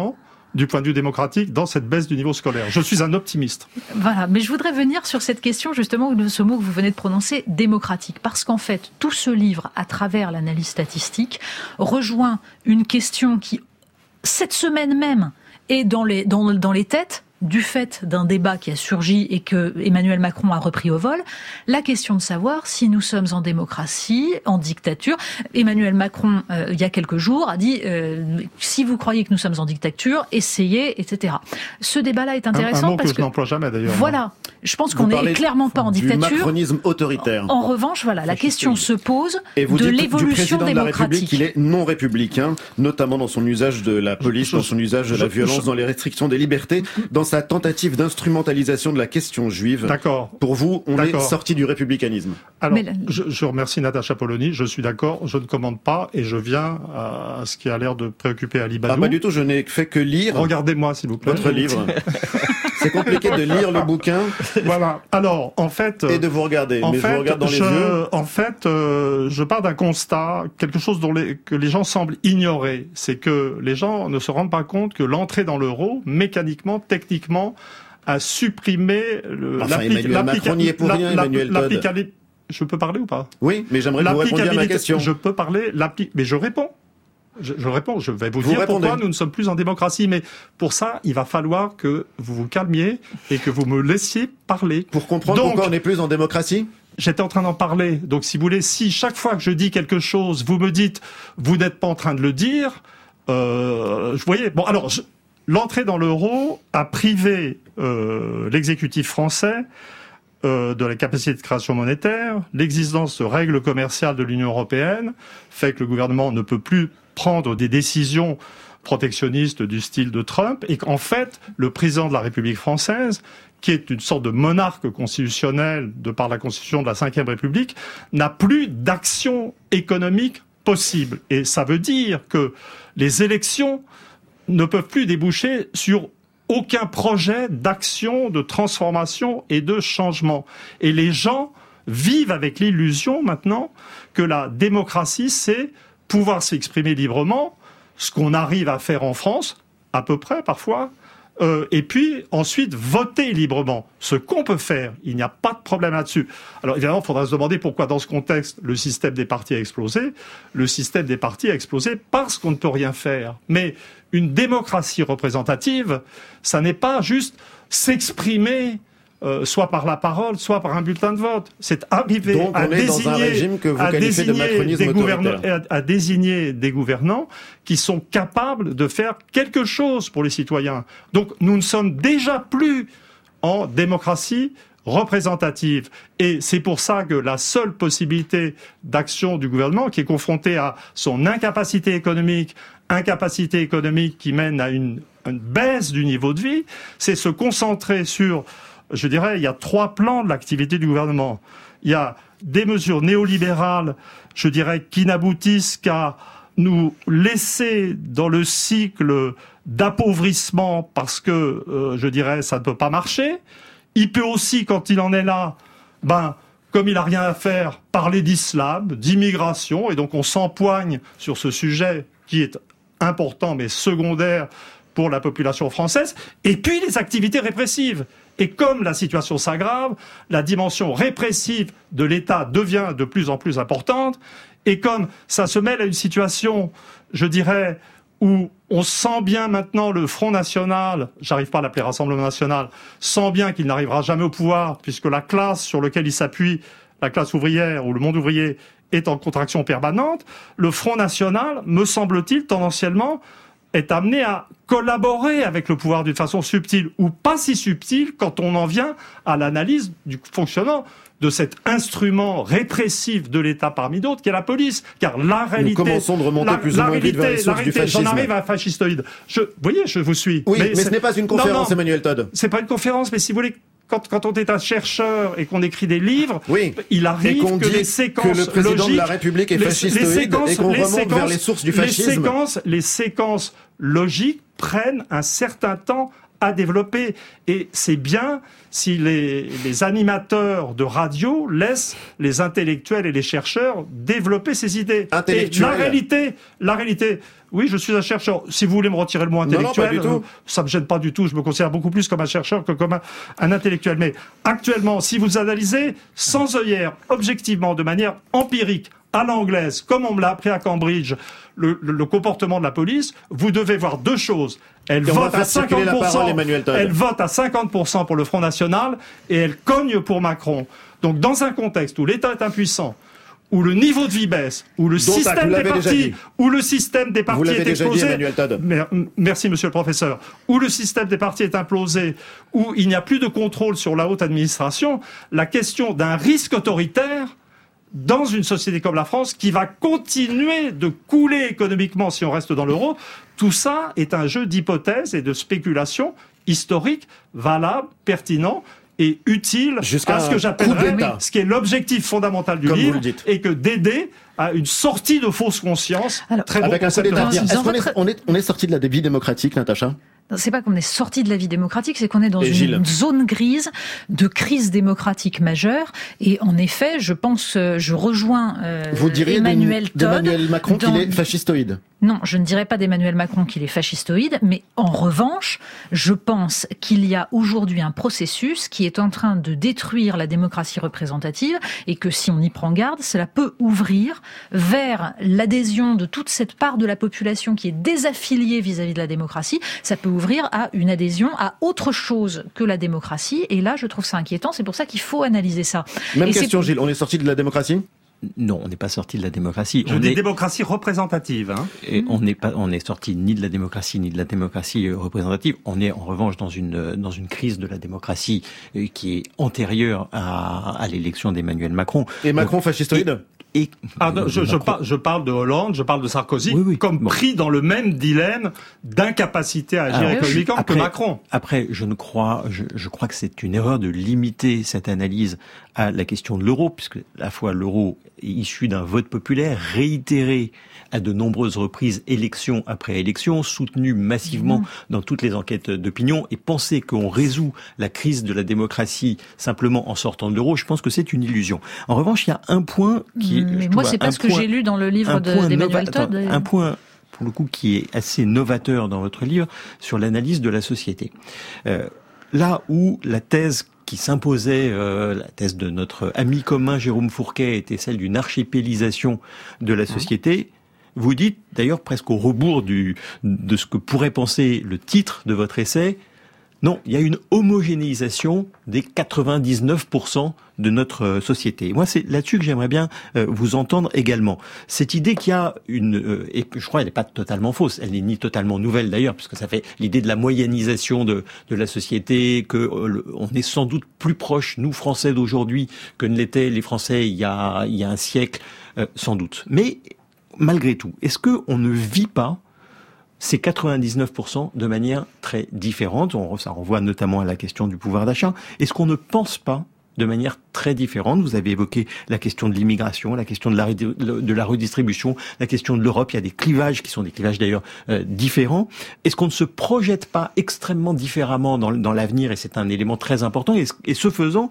du point de vue démocratique dans cette baisse du niveau scolaire. Je suis un optimiste. Voilà, mais je voudrais venir sur cette question justement de ce mot que vous venez de prononcer, démocratique, parce qu'en fait, tout ce livre, à travers l'analyse statistique, rejoint une question qui, cette semaine même, est dans les, dans, dans les têtes, du fait d'un débat qui a surgi et que Emmanuel Macron a repris au vol, la question de savoir si nous sommes en démocratie, en dictature. Emmanuel Macron, euh, il y a quelques jours, a dit euh, si vous croyez que nous sommes en dictature, essayez, et cetera. Ce débat-là est intéressant un, un mot parce que je n'emploie jamais d'ailleurs. Voilà, je pense qu'on n'est clairement pas en dictature. Du macronisme autoritaire. En, en revanche, voilà, la question se pose et vous de dites l'évolution du président démocratique. De la République, il est non républicain, notamment dans son usage de la police, je, dans son usage de je, la violence, je, dans les restrictions des libertés, dans sa tentative d'instrumentalisation de la question juive. D'accord. Pour vous, on d'accord. est sorti du républicanisme. Alors, la... je, je remercie Natacha Polony, je suis d'accord, je ne commande pas et je viens à ce qui a l'air de préoccuper Ali Badou. Ah, pas du tout, je n'ai fait que lire. Regardez-moi, s'il vous plaît. Votre livre. C'est compliqué de lire le bouquin. Voilà. Alors, en fait... Et de vous regarder. En mais fait, je vous regarde dans je, les yeux. En fait, euh, je pars d'un constat, quelque chose dont les, que les gens semblent ignorer. C'est que les gens ne se rendent pas compte que l'entrée dans l'euro, mécaniquement, techniquement, a supprimé le, enfin, Emmanuel Macron n'y est pour rien, Emmanuel Todd. Je peux parler ou pas? Oui, mais j'aimerais que vous répondiez à ma question. Je peux parler, mais je réponds. Je, je réponds, je vais vous, vous dire répondez. Pourquoi nous ne sommes plus en démocratie. Mais pour ça, il va falloir que vous vous calmiez et que vous me laissiez parler. Pour comprendre Donc, pourquoi on n'est plus en démocratie? J'étais en train d'en parler. Donc si vous voulez, si chaque fois que je dis quelque chose, vous me dites, vous n'êtes pas en train de le dire, euh, vous voyez, bon alors... Je, l'entrée dans l'euro a privé euh, l'exécutif français euh, de la capacité de création monétaire. L'existence de règles commerciales de l'Union européenne fait que le gouvernement ne peut plus prendre des décisions protectionnistes du style de Trump et qu'en fait, le président de la République française, qui est une sorte de monarque constitutionnel de par la Constitution de la cinquième République, n'a plus d'action économique possible. Et ça veut dire que les élections ne peuvent plus déboucher sur aucun projet d'action, de transformation et de changement. Et les gens vivent avec l'illusion maintenant que la démocratie, c'est pouvoir s'exprimer librement, ce qu'on arrive à faire en France, à peu près parfois, euh, et puis ensuite voter librement, ce qu'on peut faire. Il n'y a pas de problème là-dessus. Alors évidemment, il faudra se demander pourquoi dans ce contexte, le système des partis a explosé. Le système des partis a explosé parce qu'on ne peut rien faire. Mais une démocratie représentative, ça n'est pas juste s'exprimer euh, soit par la parole, soit par un bulletin de vote. C'est arriver Donc, à, on est dans un régime que vous à, qualifiez de désigner des autoritaire. à, à désigner des gouvernants qui sont capables de faire quelque chose pour les citoyens. Donc nous ne sommes déjà plus en démocratie représentative. Et c'est pour ça que la seule possibilité d'action du gouvernement, qui est confronté à son incapacité économique, incapacité économique qui mène à une, une baisse du niveau de vie, c'est se concentrer sur, je dirais, il y a trois plans de l'activité du gouvernement. Il y a des mesures néolibérales, je dirais, qui n'aboutissent qu'à nous laisser dans le cycle d'appauvrissement parce que, euh, je dirais, ça ne peut pas marcher. Il peut aussi, quand il en est là, ben, comme il n'a rien à faire, parler d'islam, d'immigration, et donc on s'empoigne sur ce sujet qui est important mais secondaire pour la population française, et puis les activités répressives. Et comme la situation s'aggrave, la dimension répressive de l'État devient de plus en plus importante, et comme ça se mêle à une situation, je dirais, où on sent bien maintenant le Front National, j'arrive pas à l'appeler Rassemblement National, sent bien qu'il n'arrivera jamais au pouvoir, puisque la classe sur laquelle il s'appuie, la classe ouvrière ou le monde ouvrier, est en contraction permanente, le Front National, me semble-t-il, tendanciellement, est amené à collaborer avec le pouvoir d'une façon subtile, ou pas si subtile quand on en vient à l'analyse du fonctionnement de cet instrument répressif de l'État parmi d'autres, qui est la police. Car la réalité... Nous commençons de remonter la, plus ou moins vite vers les sources du fascisme. J'en arrive à un fascistoïde. Je, vous voyez, je vous suis. Oui, mais, mais ce n'est pas une conférence, non, non, Emmanuel Todd. C'est pas une conférence, mais si vous voulez... Quand, quand on est un chercheur et qu'on écrit des livres, oui. il arrive que les séquences que le président logiques, de la République est fascistoïde les séquences, et qu'on remonte séquences, vers les sources du fascisme. Les séquences, les séquences logiques prennent un certain temps à développer. Et c'est bien si les, les animateurs de radio laissent les intellectuels et les chercheurs développer ces idées. Et la réalité, la réalité, oui, je suis un chercheur. Si vous voulez me retirer le mot intellectuel, non, non, euh, ça me gêne pas du tout. Je me considère beaucoup plus comme un chercheur que comme un, un intellectuel. Mais actuellement, si vous analysez sans œillère, objectivement, de manière empirique, à l'anglaise, comme on me l'a appris à Cambridge, le, le, le comportement de la police, vous devez voir deux choses. Elle vote à cinquante pour cent, elle vote à cinquante pour cent pour le Front National et elle cogne pour Macron. Donc, dans un contexte où l'État est impuissant, où le niveau de vie baisse, où le Donc, système des partis, où le système des partis est explosé. Dit, merci, monsieur le professeur. Où le système des partis est implosé, où il n'y a plus de contrôle sur la haute administration, la question d'un risque autoritaire dans une société comme la France, qui va continuer de couler économiquement si on reste dans l'euro, tout ça est un jeu d'hypothèses et de spéculations historiques, valables, pertinents et utiles Jusqu'à à ce que j'appellerais, ce qui est l'objectif fondamental du Comme livre, et que d'aider à une sortie de fausse conscience. Alors, très avec bon un côté d'ardir. Est-ce qu'on est, on est, on est sorti de la vie démocratique, Natacha ? C'est pas qu'on est sorti de la vie démocratique, c'est qu'on est dans une Gilles. zone grise de crise démocratique majeure. Et en effet, je pense, je rejoins euh, Vous diriez Emmanuel Todd. D'Emmanuel Macron dans... qu'il est fascistoïde. Non, je ne dirais pas d'Emmanuel Macron qu'il est fascistoïde, mais en revanche, je pense qu'il y a aujourd'hui un processus qui est en train de détruire la démocratie représentative et que si on y prend garde, cela peut ouvrir vers l'adhésion de toute cette part de la population qui est désaffiliée vis-à-vis de la démocratie. Ça peut ouvrir à une adhésion à autre chose que la démocratie. Et là, je trouve ça inquiétant. C'est pour ça qu'il faut analyser ça. Même et question, Gilles. On est sorti de la démocratie ? Non, on n'est pas sorti de la démocratie. Je on dis est... démocratie représentative. Hein. Et on n'est pas, on est sorti ni de la démocratie ni de la démocratie représentative. On est en revanche dans une dans une crise de la démocratie qui est antérieure à, à l'élection d'Emmanuel Macron. Et Macron euh, fascistoïde. Et, et ah, non, je, je, par, je parle de Hollande, je parle de Sarkozy, oui, oui. comme bon. pris dans le même dilemme d'incapacité à agir économiquement que Macron. Après, je ne crois, je, je crois que c'est une erreur de limiter cette analyse à la question de l'euro, puisque à la fois l'euro est issu d'un vote populaire réitéré à de nombreuses reprises, élection après élection, soutenu massivement mmh. dans toutes les enquêtes d'opinion, et penser qu'on résout la crise de la démocratie simplement en sortant de l'euro, je pense que c'est une illusion. En revanche, il y a un point qui... Mais moi, c'est pas ce que j'ai lu dans le livre de, d'Emmanuel Todd. Attends, un point, pour le coup, qui est assez novateur dans votre livre, sur l'analyse de la société. Euh, là où la thèse qui s'imposait, euh, la thèse de notre ami commun Jérôme Fourquet, était celle d'une archipélisation de la société, mmh. Vous dites, d'ailleurs presque au rebours du, de ce que pourrait penser le titre de votre essai, non, il y a une homogénéisation des quatre-vingt-dix-neuf pour cent de notre société. Et moi, c'est là-dessus que j'aimerais bien euh, vous entendre également. Cette idée qu'il y a une... Euh, et je crois qu'elle n'est pas totalement fausse, elle n'est ni totalement nouvelle d'ailleurs, puisque ça fait l'idée de la moyennisation de, de la société, que euh, on est sans doute plus proche, nous Français d'aujourd'hui, que ne l'étaient les Français il y a, il y a un siècle, euh, sans doute. Mais malgré tout, est-ce qu'on ne vit pas ces quatre-vingt-dix-neuf pour cent de manière très différente? On, ça renvoie notamment à la question du pouvoir d'achat. Est-ce qu'on ne pense pas de manière très différente? Vous avez évoqué la question de l'immigration, la question de la, de la redistribution, la question de l'Europe. Il y a des clivages qui sont des clivages d'ailleurs euh, différents. Est-ce qu'on ne se projette pas extrêmement différemment dans, dans l'avenir? Et c'est un élément très important. Et, et ce faisant,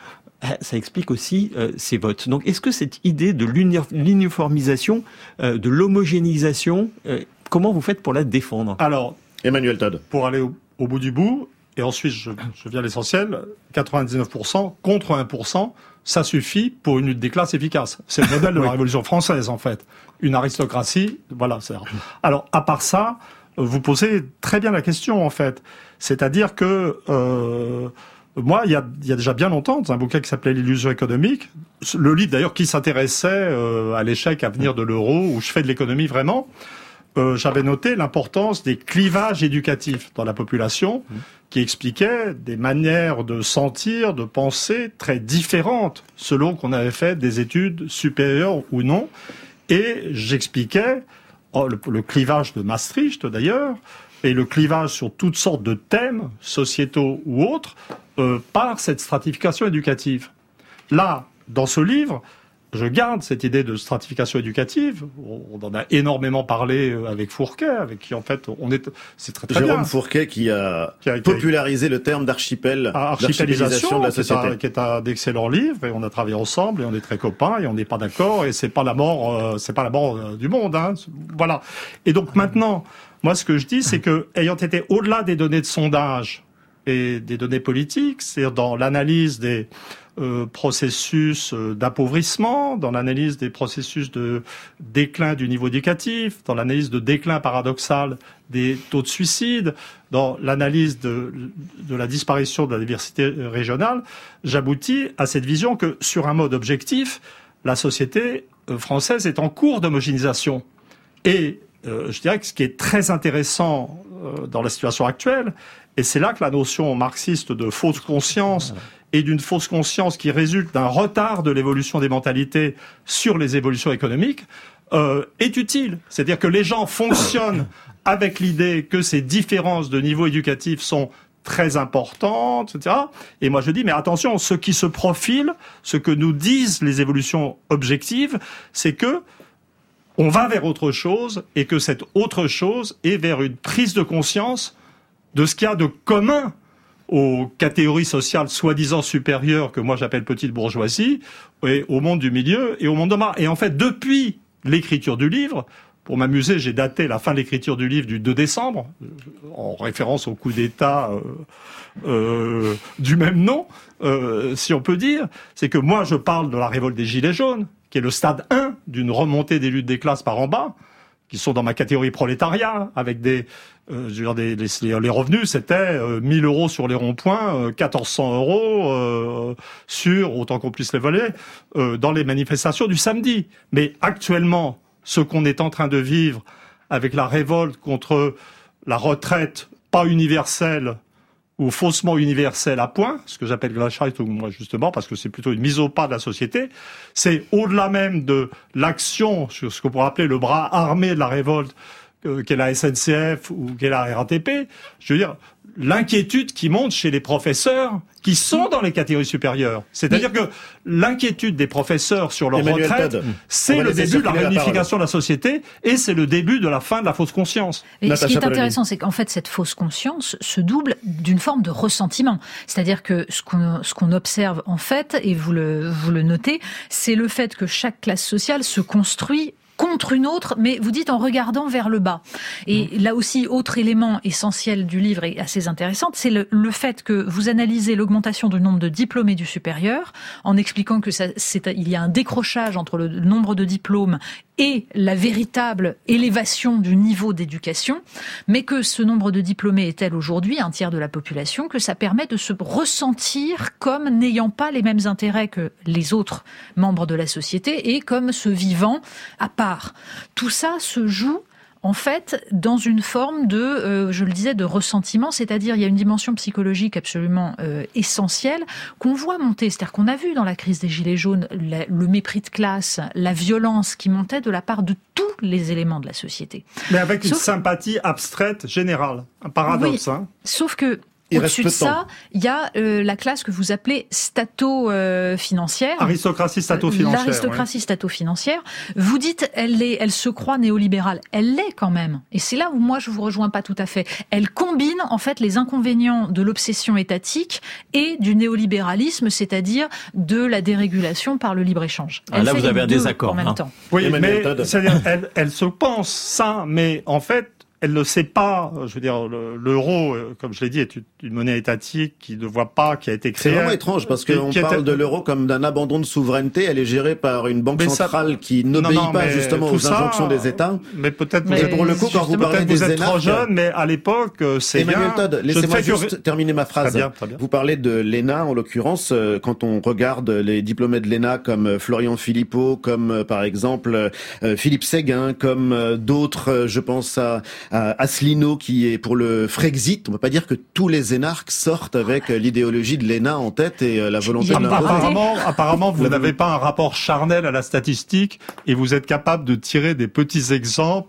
ça explique aussi euh, ces votes. Donc, est-ce que cette idée de l'uniformisation, euh, de l'homogénéisation, euh, comment vous faites pour la défendre? Alors, Emmanuel Todd. Pour aller au, au bout du bout, et ensuite je, je viens à l'essentiel, quatre-vingt-dix-neuf pour cent contre un pour cent, ça suffit pour une lutte des classes efficace. C'est le modèle de la Révolution française, en fait. Une aristocratie, voilà. C'est... Alors, à part ça, vous posez très bien la question, en fait. C'est-à-dire que... Euh, Moi, il y, a, il y a déjà bien longtemps, dans un bouquin qui s'appelait L'illusion économique, le livre d'ailleurs qui s'intéressait euh, à l'échec à venir de l'euro, où je fais de l'économie vraiment, euh, j'avais noté l'importance des clivages éducatifs dans la population, mmh. qui expliquaient des manières de sentir, de penser très différentes, selon qu'on avait fait des études supérieures ou non. Et j'expliquais oh, le, le clivage de Maastricht d'ailleurs, et le clivage sur toutes sortes de thèmes, sociétaux ou autres, euh, par cette stratification éducative. Là, dans ce livre, je garde cette idée de stratification éducative. On en a énormément parlé avec Fourquet, avec qui en fait on est, c'est très très Jérôme bien. Fourquet qui a, qui a popularisé le terme d'archipel, ah, archipélisation de la société, qui est un d'excellents livres, et on a travaillé ensemble et on est très copains et on n'est pas d'accord et c'est pas la mort, euh, c'est pas la mort euh, du monde, hein. Voilà. Et donc maintenant, moi ce que je dis, c'est que ayant été au-delà des données de sondage et des données politiques, c'est-à-dire dans l'analyse des Euh, processus euh, d'appauvrissement, dans l'analyse des processus de déclin du niveau éducatif, dans l'analyse de déclin paradoxal des taux de suicide, dans l'analyse de, de la disparition de la diversité régionale, j'aboutis à cette vision que, sur un mode objectif, la société française est en cours d'homogénéisation. Et euh, je dirais que ce qui est très intéressant euh, dans la situation actuelle, et c'est là que la notion marxiste de fausse conscience et d'une fausse conscience qui résulte d'un retard de l'évolution des mentalités sur les évolutions économiques, euh, est utile. C'est-à-dire que les gens fonctionnent avec l'idée que ces différences de niveau éducatif sont très importantes, et cetera. Et moi je dis, mais attention, ce qui se profile, ce que nous disent les évolutions objectives, c'est que on va vers autre chose et que cette autre chose est vers une prise de conscience de ce qu'il y a de commun aux catégories sociales soi-disant supérieures que moi j'appelle petite bourgeoisie, et au monde du milieu et au monde de marre. Et en fait, depuis l'écriture du livre, pour m'amuser, j'ai daté la fin de l'écriture du livre du deux décembre, en référence au coup d'État euh, euh, du même nom, euh, si on peut dire. C'est que moi je parle de la révolte des Gilets jaunes, qui est le stade un d'une remontée des luttes des classes par en bas, qui sont dans ma catégorie prolétariat, avec des, euh, je veux dire, des les, les revenus, c'était euh, mille euros sur les ronds-points, euh, quatorze cents euros euh, sur, autant qu'on puisse les voler, euh, dans les manifestations du samedi. Mais actuellement, ce qu'on est en train de vivre avec la révolte contre la retraite pas universelle ou faussement universelle à point, ce que j'appelle Gleichheit, moi justement, parce que c'est plutôt une mise au pas de la société, c'est au-delà même de l'action sur ce qu'on pourrait appeler le bras armé de la révolte, euh, qu'est la S N C F ou qu'est la R A T P, je veux dire, l'inquiétude qui monte chez les professeurs qui sont dans les catégories supérieures. C'est-à-dire que l'inquiétude des professeurs sur leur Emmanuel retraite, Todd, c'est le début de la réunification la de la société et c'est le début de la fin de la fausse conscience. Et Natacha ce qui est Polony. intéressant, c'est qu'en fait, cette fausse conscience se double d'une forme de ressentiment. C'est-à-dire que ce qu'on, ce qu'on observe, en fait, et vous le, vous le notez, c'est le fait que chaque classe sociale se construit contre une autre, mais vous dites en regardant vers le bas. Et là aussi, autre élément essentiel du livre et assez intéressant, c'est le, le fait que vous analysez l'augmentation du nombre de diplômés du supérieur, en expliquant que ça, c'est, il y a un décrochage entre le nombre de diplômes et la véritable élévation du niveau d'éducation, mais que ce nombre de diplômés est tel aujourd'hui, un tiers de la population, que ça permet de se ressentir comme n'ayant pas les mêmes intérêts que les autres membres de la société et comme se vivant à part. Tout ça se joue en fait, dans une forme de, euh, je le disais, de ressentiment, c'est-à-dire il y a une dimension psychologique absolument euh, essentielle qu'on voit monter. C'est-à-dire qu'on a vu dans la crise des Gilets jaunes la, le mépris de classe, la violence qui montait de la part de tous les éléments de la société. Mais avec une Sauf... sympathie abstraite générale. Un paradoxe, oui, hein. Sauf que Il au-dessus de ça, il y a euh, la classe que vous appelez stato-financière. Euh, aristocratie stato-financière. L'aristocratie ouais. stato-financière. Vous dites, elle est, elle se croit néolibérale. Elle l'est quand même. Et c'est là où moi je vous rejoins pas tout à fait. Elle combine en fait les inconvénients de l'obsession étatique et du néolibéralisme, c'est-à-dire de la dérégulation par le libre-échange. Ah, là, vous avez un désaccord. En même hein. temps. Oui, Emmanuel mais Todd. c'est-à-dire, elle, elle se pense ça, mais en fait, elle ne sait pas, je veux dire, le- l'euro, comme je l'ai dit, est une, une monnaie étatique qui ne voit pas, qui a été C'est créée. vraiment étrange parce qui- qu'on qui parle était- de l'euro comme d'un abandon de souveraineté. Elle est gérée par une banque Mais ça- centrale qui Non, n'obéit non, pas mais justement tout aux ça, injonctions des États. Mais peut-être vous Mais êtes, pour le coup, quand vous justement, parlez peut-être des vous êtes trop énarques- jeune, mais à l'époque, euh, c'est Emmanuel bien. Todd, Je ne laissez-moi fais que- juste terminer ma phrase. Très bien, très bien. Vous parlez de l'E N A, en l'occurrence, euh, quand on regarde les diplômés de l'E N A comme euh, Florian Philippot, comme euh, par exemple euh, Philippe Séguin, comme euh, d'autres, euh, je pense à, à Asselineau qui est pour le Frexit. On ne peut pas dire que tous les énarques sortent avec euh, l'idéologie de l'E N A en tête et euh, la volonté Il y a de une l'imposer. part- Apparemment, apparemment, vous Vous n'avez l'avez- pas un rapport charnel à la statistique et vous êtes capable de tirer des petits exemples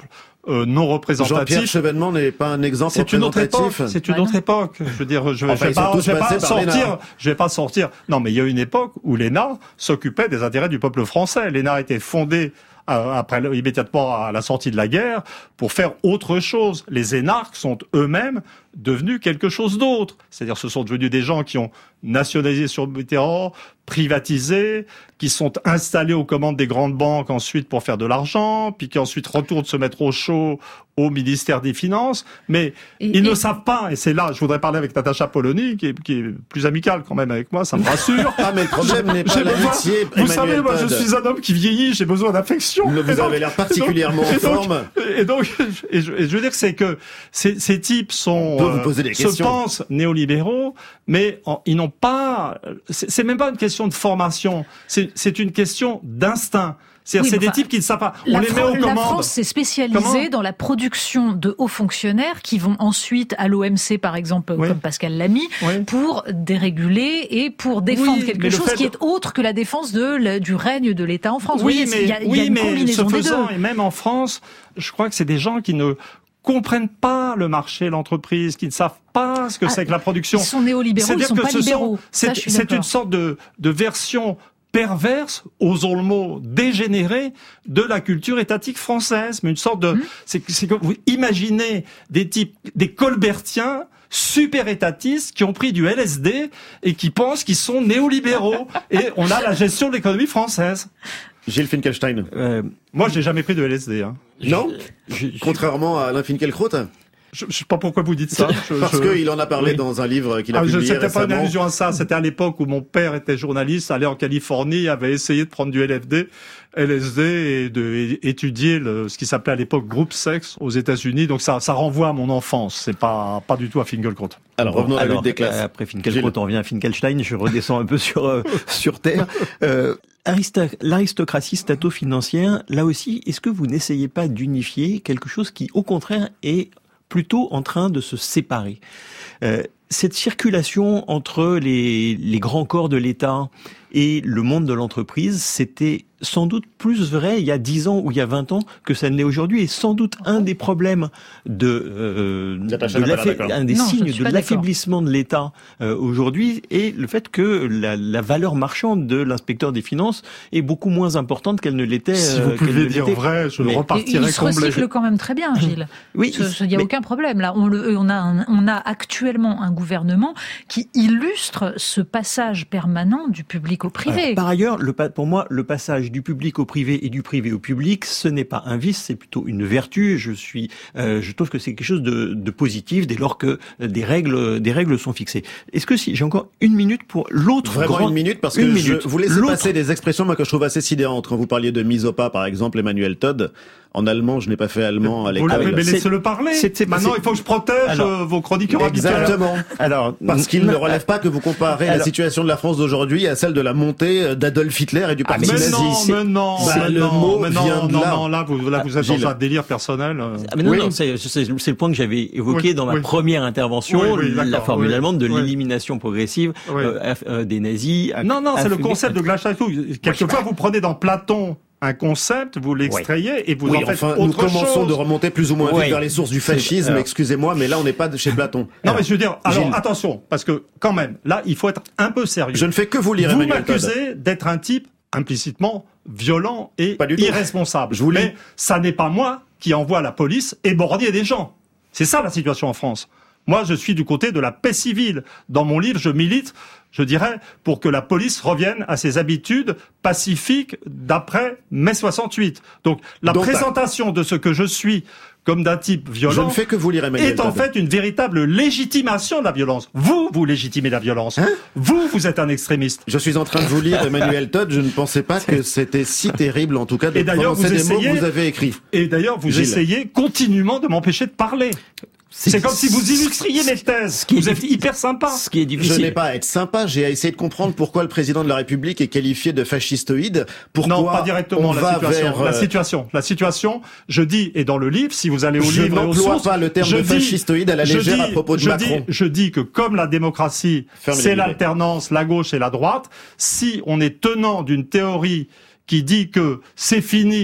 euh, non représentatifs. Jean-Pierre Chevènement n'est pas un exemple c'est représentatif. Une autre époque, c'est une autre époque. Je veux dire, je, enfin, je vais pas, je vais pas sortir, l'E N A. je vais pas sortir. Non, mais il y a une époque où l'E N A s'occupait des intérêts du peuple français. L'E N A a été fondée après, immédiatement à la sortie de la guerre, pour faire autre chose. Les énarques sont eux-mêmes devenus quelque chose d'autre. C'est-à-dire, ce sont devenus des gens qui ont nationalisé sur Mitterrand, privatisé, qui sont installés aux commandes des grandes banques ensuite pour faire de l'argent, puis qui ensuite retournent se mettre au chaud au ministère des Finances. Mais et, ils et... ne savent pas, et c'est là, je voudrais parler avec Natacha Polony, qui est, qui est plus amicale quand même avec moi, ça me rassure. Ah, mais le problème n'est pas l'amitié. Vous savez, moi, je suis un homme qui vieillit, j'ai besoin d'affection. Vous donc, avez l'air particulièrement en forme. Et donc, et je, et je veux dire, c'est que ces, ces types sont, vous poser des se questions. pensent néolibéraux, mais en, ils n'ont pas, c'est, c'est même pas une question de formation, c'est, c'est une question d'instinct. C'est, oui, c'est des enfin, types qui ne savent pas. On les met aux commandes. La France s'est spécialisée Comment dans la production de hauts fonctionnaires qui vont ensuite à l'O M C, par exemple, oui. comme Pascal Lamy, oui. pour déréguler et pour défendre oui, quelque chose qui de... est autre que la défense de, le, du règne de l'État en France. Oui, Vous voyez, mais, il y a, oui, il y a une mais combinaison ce des faisant, deux. Et même en France, je crois que c'est des gens qui ne comprennent pas le marché, l'entreprise, qui ne savent pas ce que ah, c'est que la production. Ils sont néolibéraux, ils ne sont pas libéraux. Sont, c'est, Ça, c'est une sorte de, de version perverse, osons le mot, dégénérée de la culture étatique française, mais une sorte de, mmh. c'est, c'est que vous imaginez des types, des colbertiens super étatistes qui ont pris du L S D et qui pensent qu'ils sont néolibéraux et on a la gestion de l'économie française. Gilles Finkelstein. Euh, moi, j'ai jamais pris de L S D. Hein. Non, je, je, contrairement à Alain Finkielkraut. Je ne sais pas pourquoi vous dites ça. Je, Parce je... qu'il en a parlé oui. dans un livre qu'il a ah, publié C'était récemment. pas une allusion à ça. C'était à l'époque où mon père était journaliste, allait en Californie, avait essayé de prendre du L F D, L S D et d'étudier le, ce qui s'appelait à l'époque groupe sexe aux États-Unis. Donc ça, ça renvoie à mon enfance. C'est pas pas du tout à Finkielkraut. Alors revenons à la lutte des classes. Après Finkielkraut, on revient à Finkelstein. Je redescends un peu sur euh, sur terre. Euh, L'aristocratie stato-financière, là aussi, est-ce que vous n'essayez pas d'unifier quelque chose qui, au contraire, est plutôt en train de se séparer? euh, Cette circulation entre les, les grands corps de l'État et le monde de l'entreprise, c'était sans doute plus vrai il y a dix ans ou il y a vingt ans que ça ne l'est aujourd'hui, et sans doute un des problèmes de, euh, de un des non, signes de l'affaiblissement de l'État euh, aujourd'hui est le fait que la, la valeur marchande de l'inspecteur des finances est beaucoup moins importante qu'elle ne l'était. Si vous pouviez dire vrai, je mais le repartirais il se comblé. recycle quand même très bien, Gilles. Oui, il n'y a mais... aucun problème là. On, le, on, a un, on a actuellement un gouvernement qui illustre ce passage permanent du public au privé. Alors, par ailleurs, le, pour moi, le passage du public au privé et du privé au public, ce n'est pas un vice, c'est plutôt une vertu. Je suis, euh, je trouve que c'est quelque chose de, de positif dès lors que des règles, des règles sont fixées. Est-ce que si j'ai encore une minute pour l'autre Vraiment grand... une minute parce que une je minute. vous laissez l'autre... passer des expressions moi que je trouve assez sidérantes. Quand vous parliez de mise au pas, par exemple, Emmanuel Todd. En allemand, je n'ai pas fait allemand à l'école. Vous l'avez, mais laissez-le parler. C'est, c'est, Maintenant, c'est... il faut que je protège alors, vos chroniqueurs habituels. Exactement. Alors, parce qu'il ne relève pas que vous comparez alors, la situation de la France d'aujourd'hui à celle de la montée d'Adolf Hitler et du parti ah, mais nazi. Non, mais non, bah, mais le non, mot mais non, vient de non, là. non, là, vous, là, vous êtes Gilles. Dans un délire personnel. Ah, mais non, oui. non, c'est, c'est, c'est le point que j'avais évoqué oui, dans ma oui. première intervention, oui, oui, la formule oui. allemande de oui. l'élimination progressive oui. euh, euh, des nazis. Non, non, c'est le concept de Glasgow. Quelquefois, vous prenez dans Platon un concept, vous l'extrayez oui. et vous oui, en faites enfin, autre nous commençons chose. de remonter plus ou moins oui. vite vers les sources du fascisme, alors. excusez-moi, mais là on n'est pas chez Platon. Non alors, mais je veux dire, alors Gilles. attention, parce que quand même, là il faut être un peu sérieux. Je ne fais que vous lire, Vous Emmanuel m'accusez Todd. d'être un type implicitement violent et pas du irresponsable. Je vous mais ça n'est pas moi qui envoie la police éborgner des gens. C'est ça la situation en France. Moi, je suis du côté de la paix civile. Dans mon livre, je milite, je dirais, pour que la police revienne à ses habitudes pacifiques d'après mai soixante-huit. Donc, la Donc, présentation de ce que je suis comme d'un type violent je ne fais que vous lire, Emmanuel est en Todd. fait une véritable légitimation de la violence. Vous, vous légitimez la violence. Hein vous, vous êtes un extrémiste. Je suis en train de vous lire, Emmanuel Todd. Je ne pensais pas que c'était si terrible, en tout cas, de prononcer des mots que vous avez écrits. Et d'ailleurs, vous Gilles. essayez continuellement de m'empêcher de parler. C'est, c'est comme si vous illustriez mes thèses. Qui vous êtes hyper sympa. Ce qui est difficile. Je n'ai pas à être sympa, j'ai à essayer de comprendre pourquoi le président de la République est qualifié de fascistoïde. Pourquoi non, pas directement. on la va situation. vers... La situation. La situation. Je dis, et dans le livre, si vous allez au je livre et aux sources, je n'emploie pas le terme de fascistoïde à la légère dis, à propos de je Macron. Dis, je dis que comme la démocratie, Fermez c'est l'alternance, la gauche et la droite, si on est tenant d'une théorie qui dit que c'est fini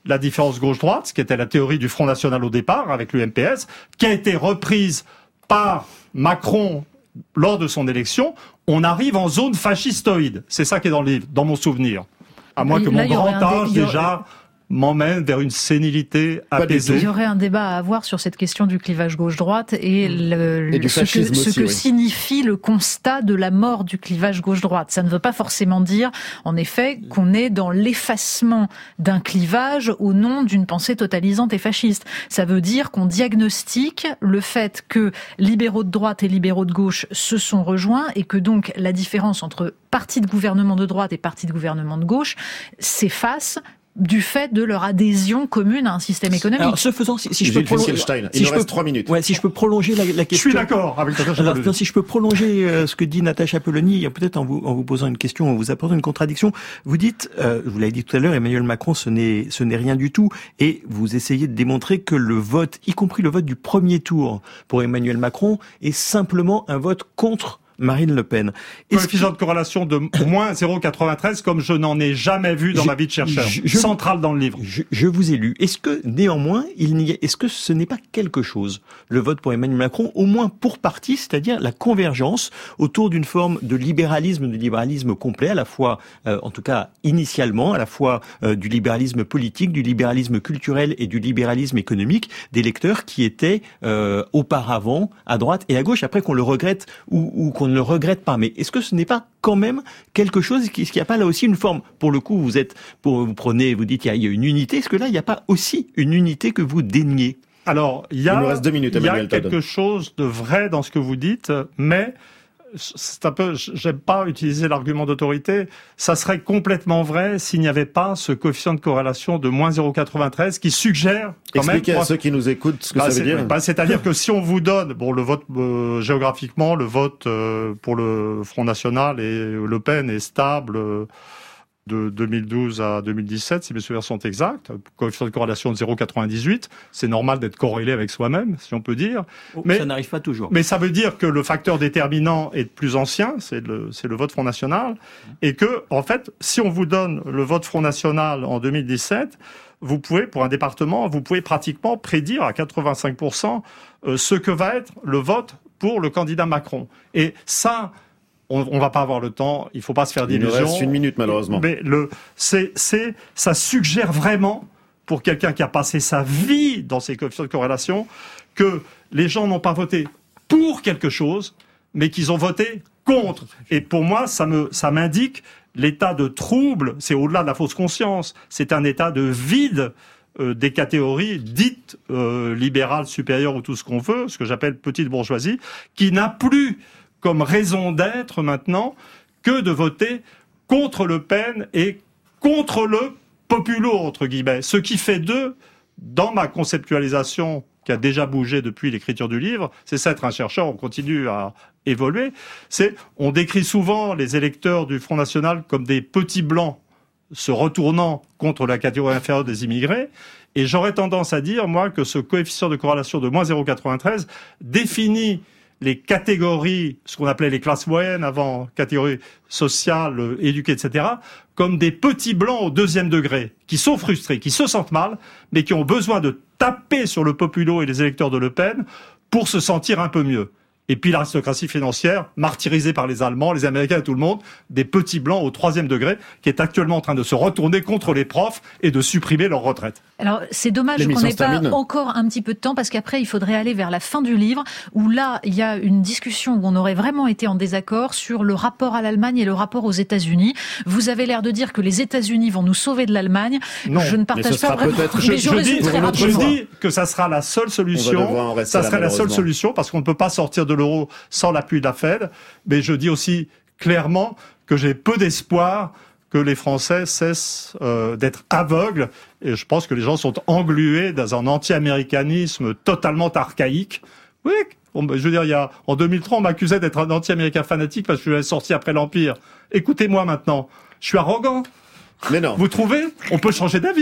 la différence gauche-droite, ce qui était la théorie du Front National au départ, avec l'U M P S, qui a été reprise par Macron lors de son élection. On arrive en zone fascistoïde. C'est ça qui est dans le livre, dans mon souvenir. À moins que Là, mon grand âge, dé... déjà, m'emmène vers une sénilité apaisée. Il y aurait un débat à avoir sur cette question du clivage gauche-droite et, le, et du ce que, aussi, ce que oui. signifie le constat de la mort du clivage gauche-droite. Ça ne veut pas forcément dire, en effet, qu'on est dans l'effacement d'un clivage au nom d'une pensée totalisante et fasciste. Ça veut dire qu'on diagnostique le fait que libéraux de droite et libéraux de gauche se sont rejoints et que donc la différence entre parti de gouvernement de droite et parti de gouvernement de gauche s'efface du fait de leur adhésion commune à un système économique. Alors, ce faisant, si, si je peux prolonger, si il nous je reste peux, trois minutes. Ouais, si je peux prolonger la, la question. Je suis d'accord avec Natacha Alors, Polony. non, si je peux prolonger euh, ce que dit Natacha Polony, peut-être en vous, en vous posant une question, en vous apportant une contradiction. Vous dites, euh, vous l'avez dit tout à l'heure, Emmanuel Macron, ce n'est, ce n'est rien du tout, et vous essayez de démontrer que le vote, y compris le vote du premier tour pour Emmanuel Macron, est simplement un vote contre Marine Le Pen. Coefficient de corrélation de moins zéro virgule quatre-vingt-treize, comme je n'en ai jamais vu dans je, ma vie de chercheur. Je, je, Central dans le livre. Je, je vous ai lu. Est-ce que, néanmoins, il n'y a, est-ce que ce n'est pas quelque chose, le vote pour Emmanuel Macron, au moins pour partie, c'est-à-dire la convergence autour d'une forme de libéralisme, de libéralisme complet, à la fois, euh, en tout cas initialement, à la fois euh, du libéralisme politique, du libéralisme culturel et du libéralisme économique, des lecteurs qui étaient euh, auparavant à droite et à gauche, après qu'on le regrette ou, ou qu'on ne le regrette pas. Mais est-ce que ce n'est pas quand même quelque chose, est-ce qu'il n'y a pas là aussi une forme, pour le coup, vous êtes, pour, vous prenez, vous dites, il y a, il y a une unité, est-ce que là, il n'y a pas aussi une unité que vous déniez? Alors, il y a, il nous reste deux minutes, il y a Emmanuel quelque Todd. chose de vrai dans ce que vous dites, mais c'est un peu, j'aime pas utiliser l'argument d'autorité, ça serait complètement vrai s'il n'y avait pas ce coefficient de corrélation de moins zéro virgule quatre-vingt-treize qui suggère quand Expliquez même... à ceux qui nous écoutent ce que bah, ça veut dire. Bah, c'est-à-dire que si on vous donne, bon, le vote euh, géographiquement, le vote euh, pour le Front National et Le Pen est stable euh, de deux mille douze à deux mille dix-sept, si mes souvenirs sont exacts, coefficient de corrélation de zéro virgule quatre-vingt-dix-huit, c'est normal d'être corrélé avec soi-même, si on peut dire. Oh, mais ça n'arrive pas toujours. Mais ça veut dire que le facteur déterminant est plus ancien, c'est le, c'est le vote Front National, et que, en fait, si on vous donne le vote Front National en deux mille dix-sept, vous pouvez, pour un département, vous pouvez pratiquement prédire à quatre-vingt-cinq pour cent euh, ce que va être le vote pour le candidat Macron. Et ça, on, on va pas avoir le temps, il faut pas se faire d'illusions. Il nous reste une minute, malheureusement. Mais le, c'est, c'est, ça suggère vraiment, pour quelqu'un qui a passé sa vie dans ces coefficients de corrélation, que les gens n'ont pas voté pour quelque chose, mais qu'ils ont voté contre. Et pour moi, ça me, ça m'indique l'état de trouble, c'est au-delà de la fausse conscience, c'est un état de vide euh, des catégories dites euh, libérales supérieures ou tout ce qu'on veut, ce que j'appelle petite bourgeoisie, qui n'a plus comme raison d'être maintenant que de voter contre Le Pen et contre le populo, entre guillemets. Ce qui fait d'eux, dans ma conceptualisation qui a déjà bougé depuis l'écriture du livre, c'est ça être un chercheur, on continue à évoluer, c'est, on décrit souvent les électeurs du Front National comme des petits blancs se retournant contre la catégorie inférieure des immigrés, et j'aurais tendance à dire, moi, que ce coefficient de corrélation de moins zéro virgule quatre-vingt-treize définit les catégories, ce qu'on appelait les classes moyennes avant, catégories sociales, euh, éduquées, et cetera, comme des petits blancs au deuxième degré, qui sont frustrés, qui se sentent mal, mais qui ont besoin de taper sur le populo et les électeurs de Le Pen pour se sentir un peu mieux. Et puis l'aristocratie financière, martyrisée par les Allemands, les Américains et tout le monde, des petits blancs au troisième degré, qui est actuellement en train de se retourner contre les profs et de supprimer leur retraite. Alors, c'est dommage qu'on n'ait pas encore un petit peu de temps, parce qu'après, il faudrait aller vers la fin du livre, où là, il y a une discussion où on aurait vraiment été en désaccord sur le rapport à l'Allemagne et le rapport aux États-Unis. Vous avez l'air de dire que les États-Unis vont nous sauver de l'Allemagne. Non, je ne partage pas vraiment. Je, je, je, dis, je dis que ça sera la seule solution. Ça serait la seule solution, parce qu'on ne peut pas sortir de l'euro sans l'appui de la Fed. Mais je dis aussi clairement que j'ai peu d'espoir que les Français cessent euh, d'être aveugles. Et je pense que les gens sont englués dans un anti-américanisme totalement archaïque. Oui, on, je veux dire, il y a, en deux mille trois, on m'accusait d'être un anti-américain fanatique parce que je suis sorti après l'Empire. Écoutez-moi maintenant, je suis arrogant. Mais non. Vous trouvez? On peut changer d'avis.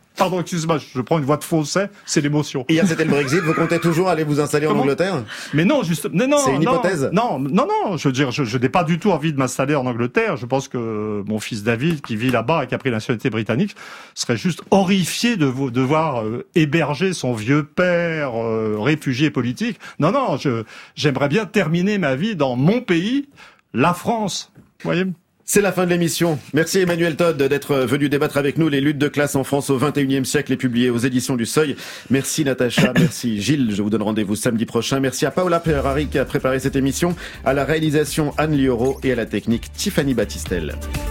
Pardon, excuse-moi, je prends une voix de fausset, c'est l'émotion. Hier, c'était le Brexit, vous comptez toujours aller vous installer Comment ? en Angleterre ? Mais non, juste, non, non, c'est une non, hypothèse. Non, non, non, je veux dire, je, je n'ai pas du tout envie de m'installer en Angleterre. Je pense que mon fils David, qui vit là-bas et qui a pris la nationalité britannique, serait juste horrifié de vo- devoir euh, héberger son vieux père, euh, réfugié politique. Non, non, je, j'aimerais bien terminer ma vie dans mon pays, la France. Vous voyez ? C'est la fin de l'émission. Merci Emmanuel Todd d'être venu débattre avec nous. Les luttes de classe en France au vingt et unième siècle est publié aux éditions du Seuil. Merci Natacha, merci Gilles. Je vous donne rendez-vous samedi prochain. Merci à Paola Ferrari qui a préparé cette émission, à la réalisation Anne Lioro et à la technique Tiffany Battistel.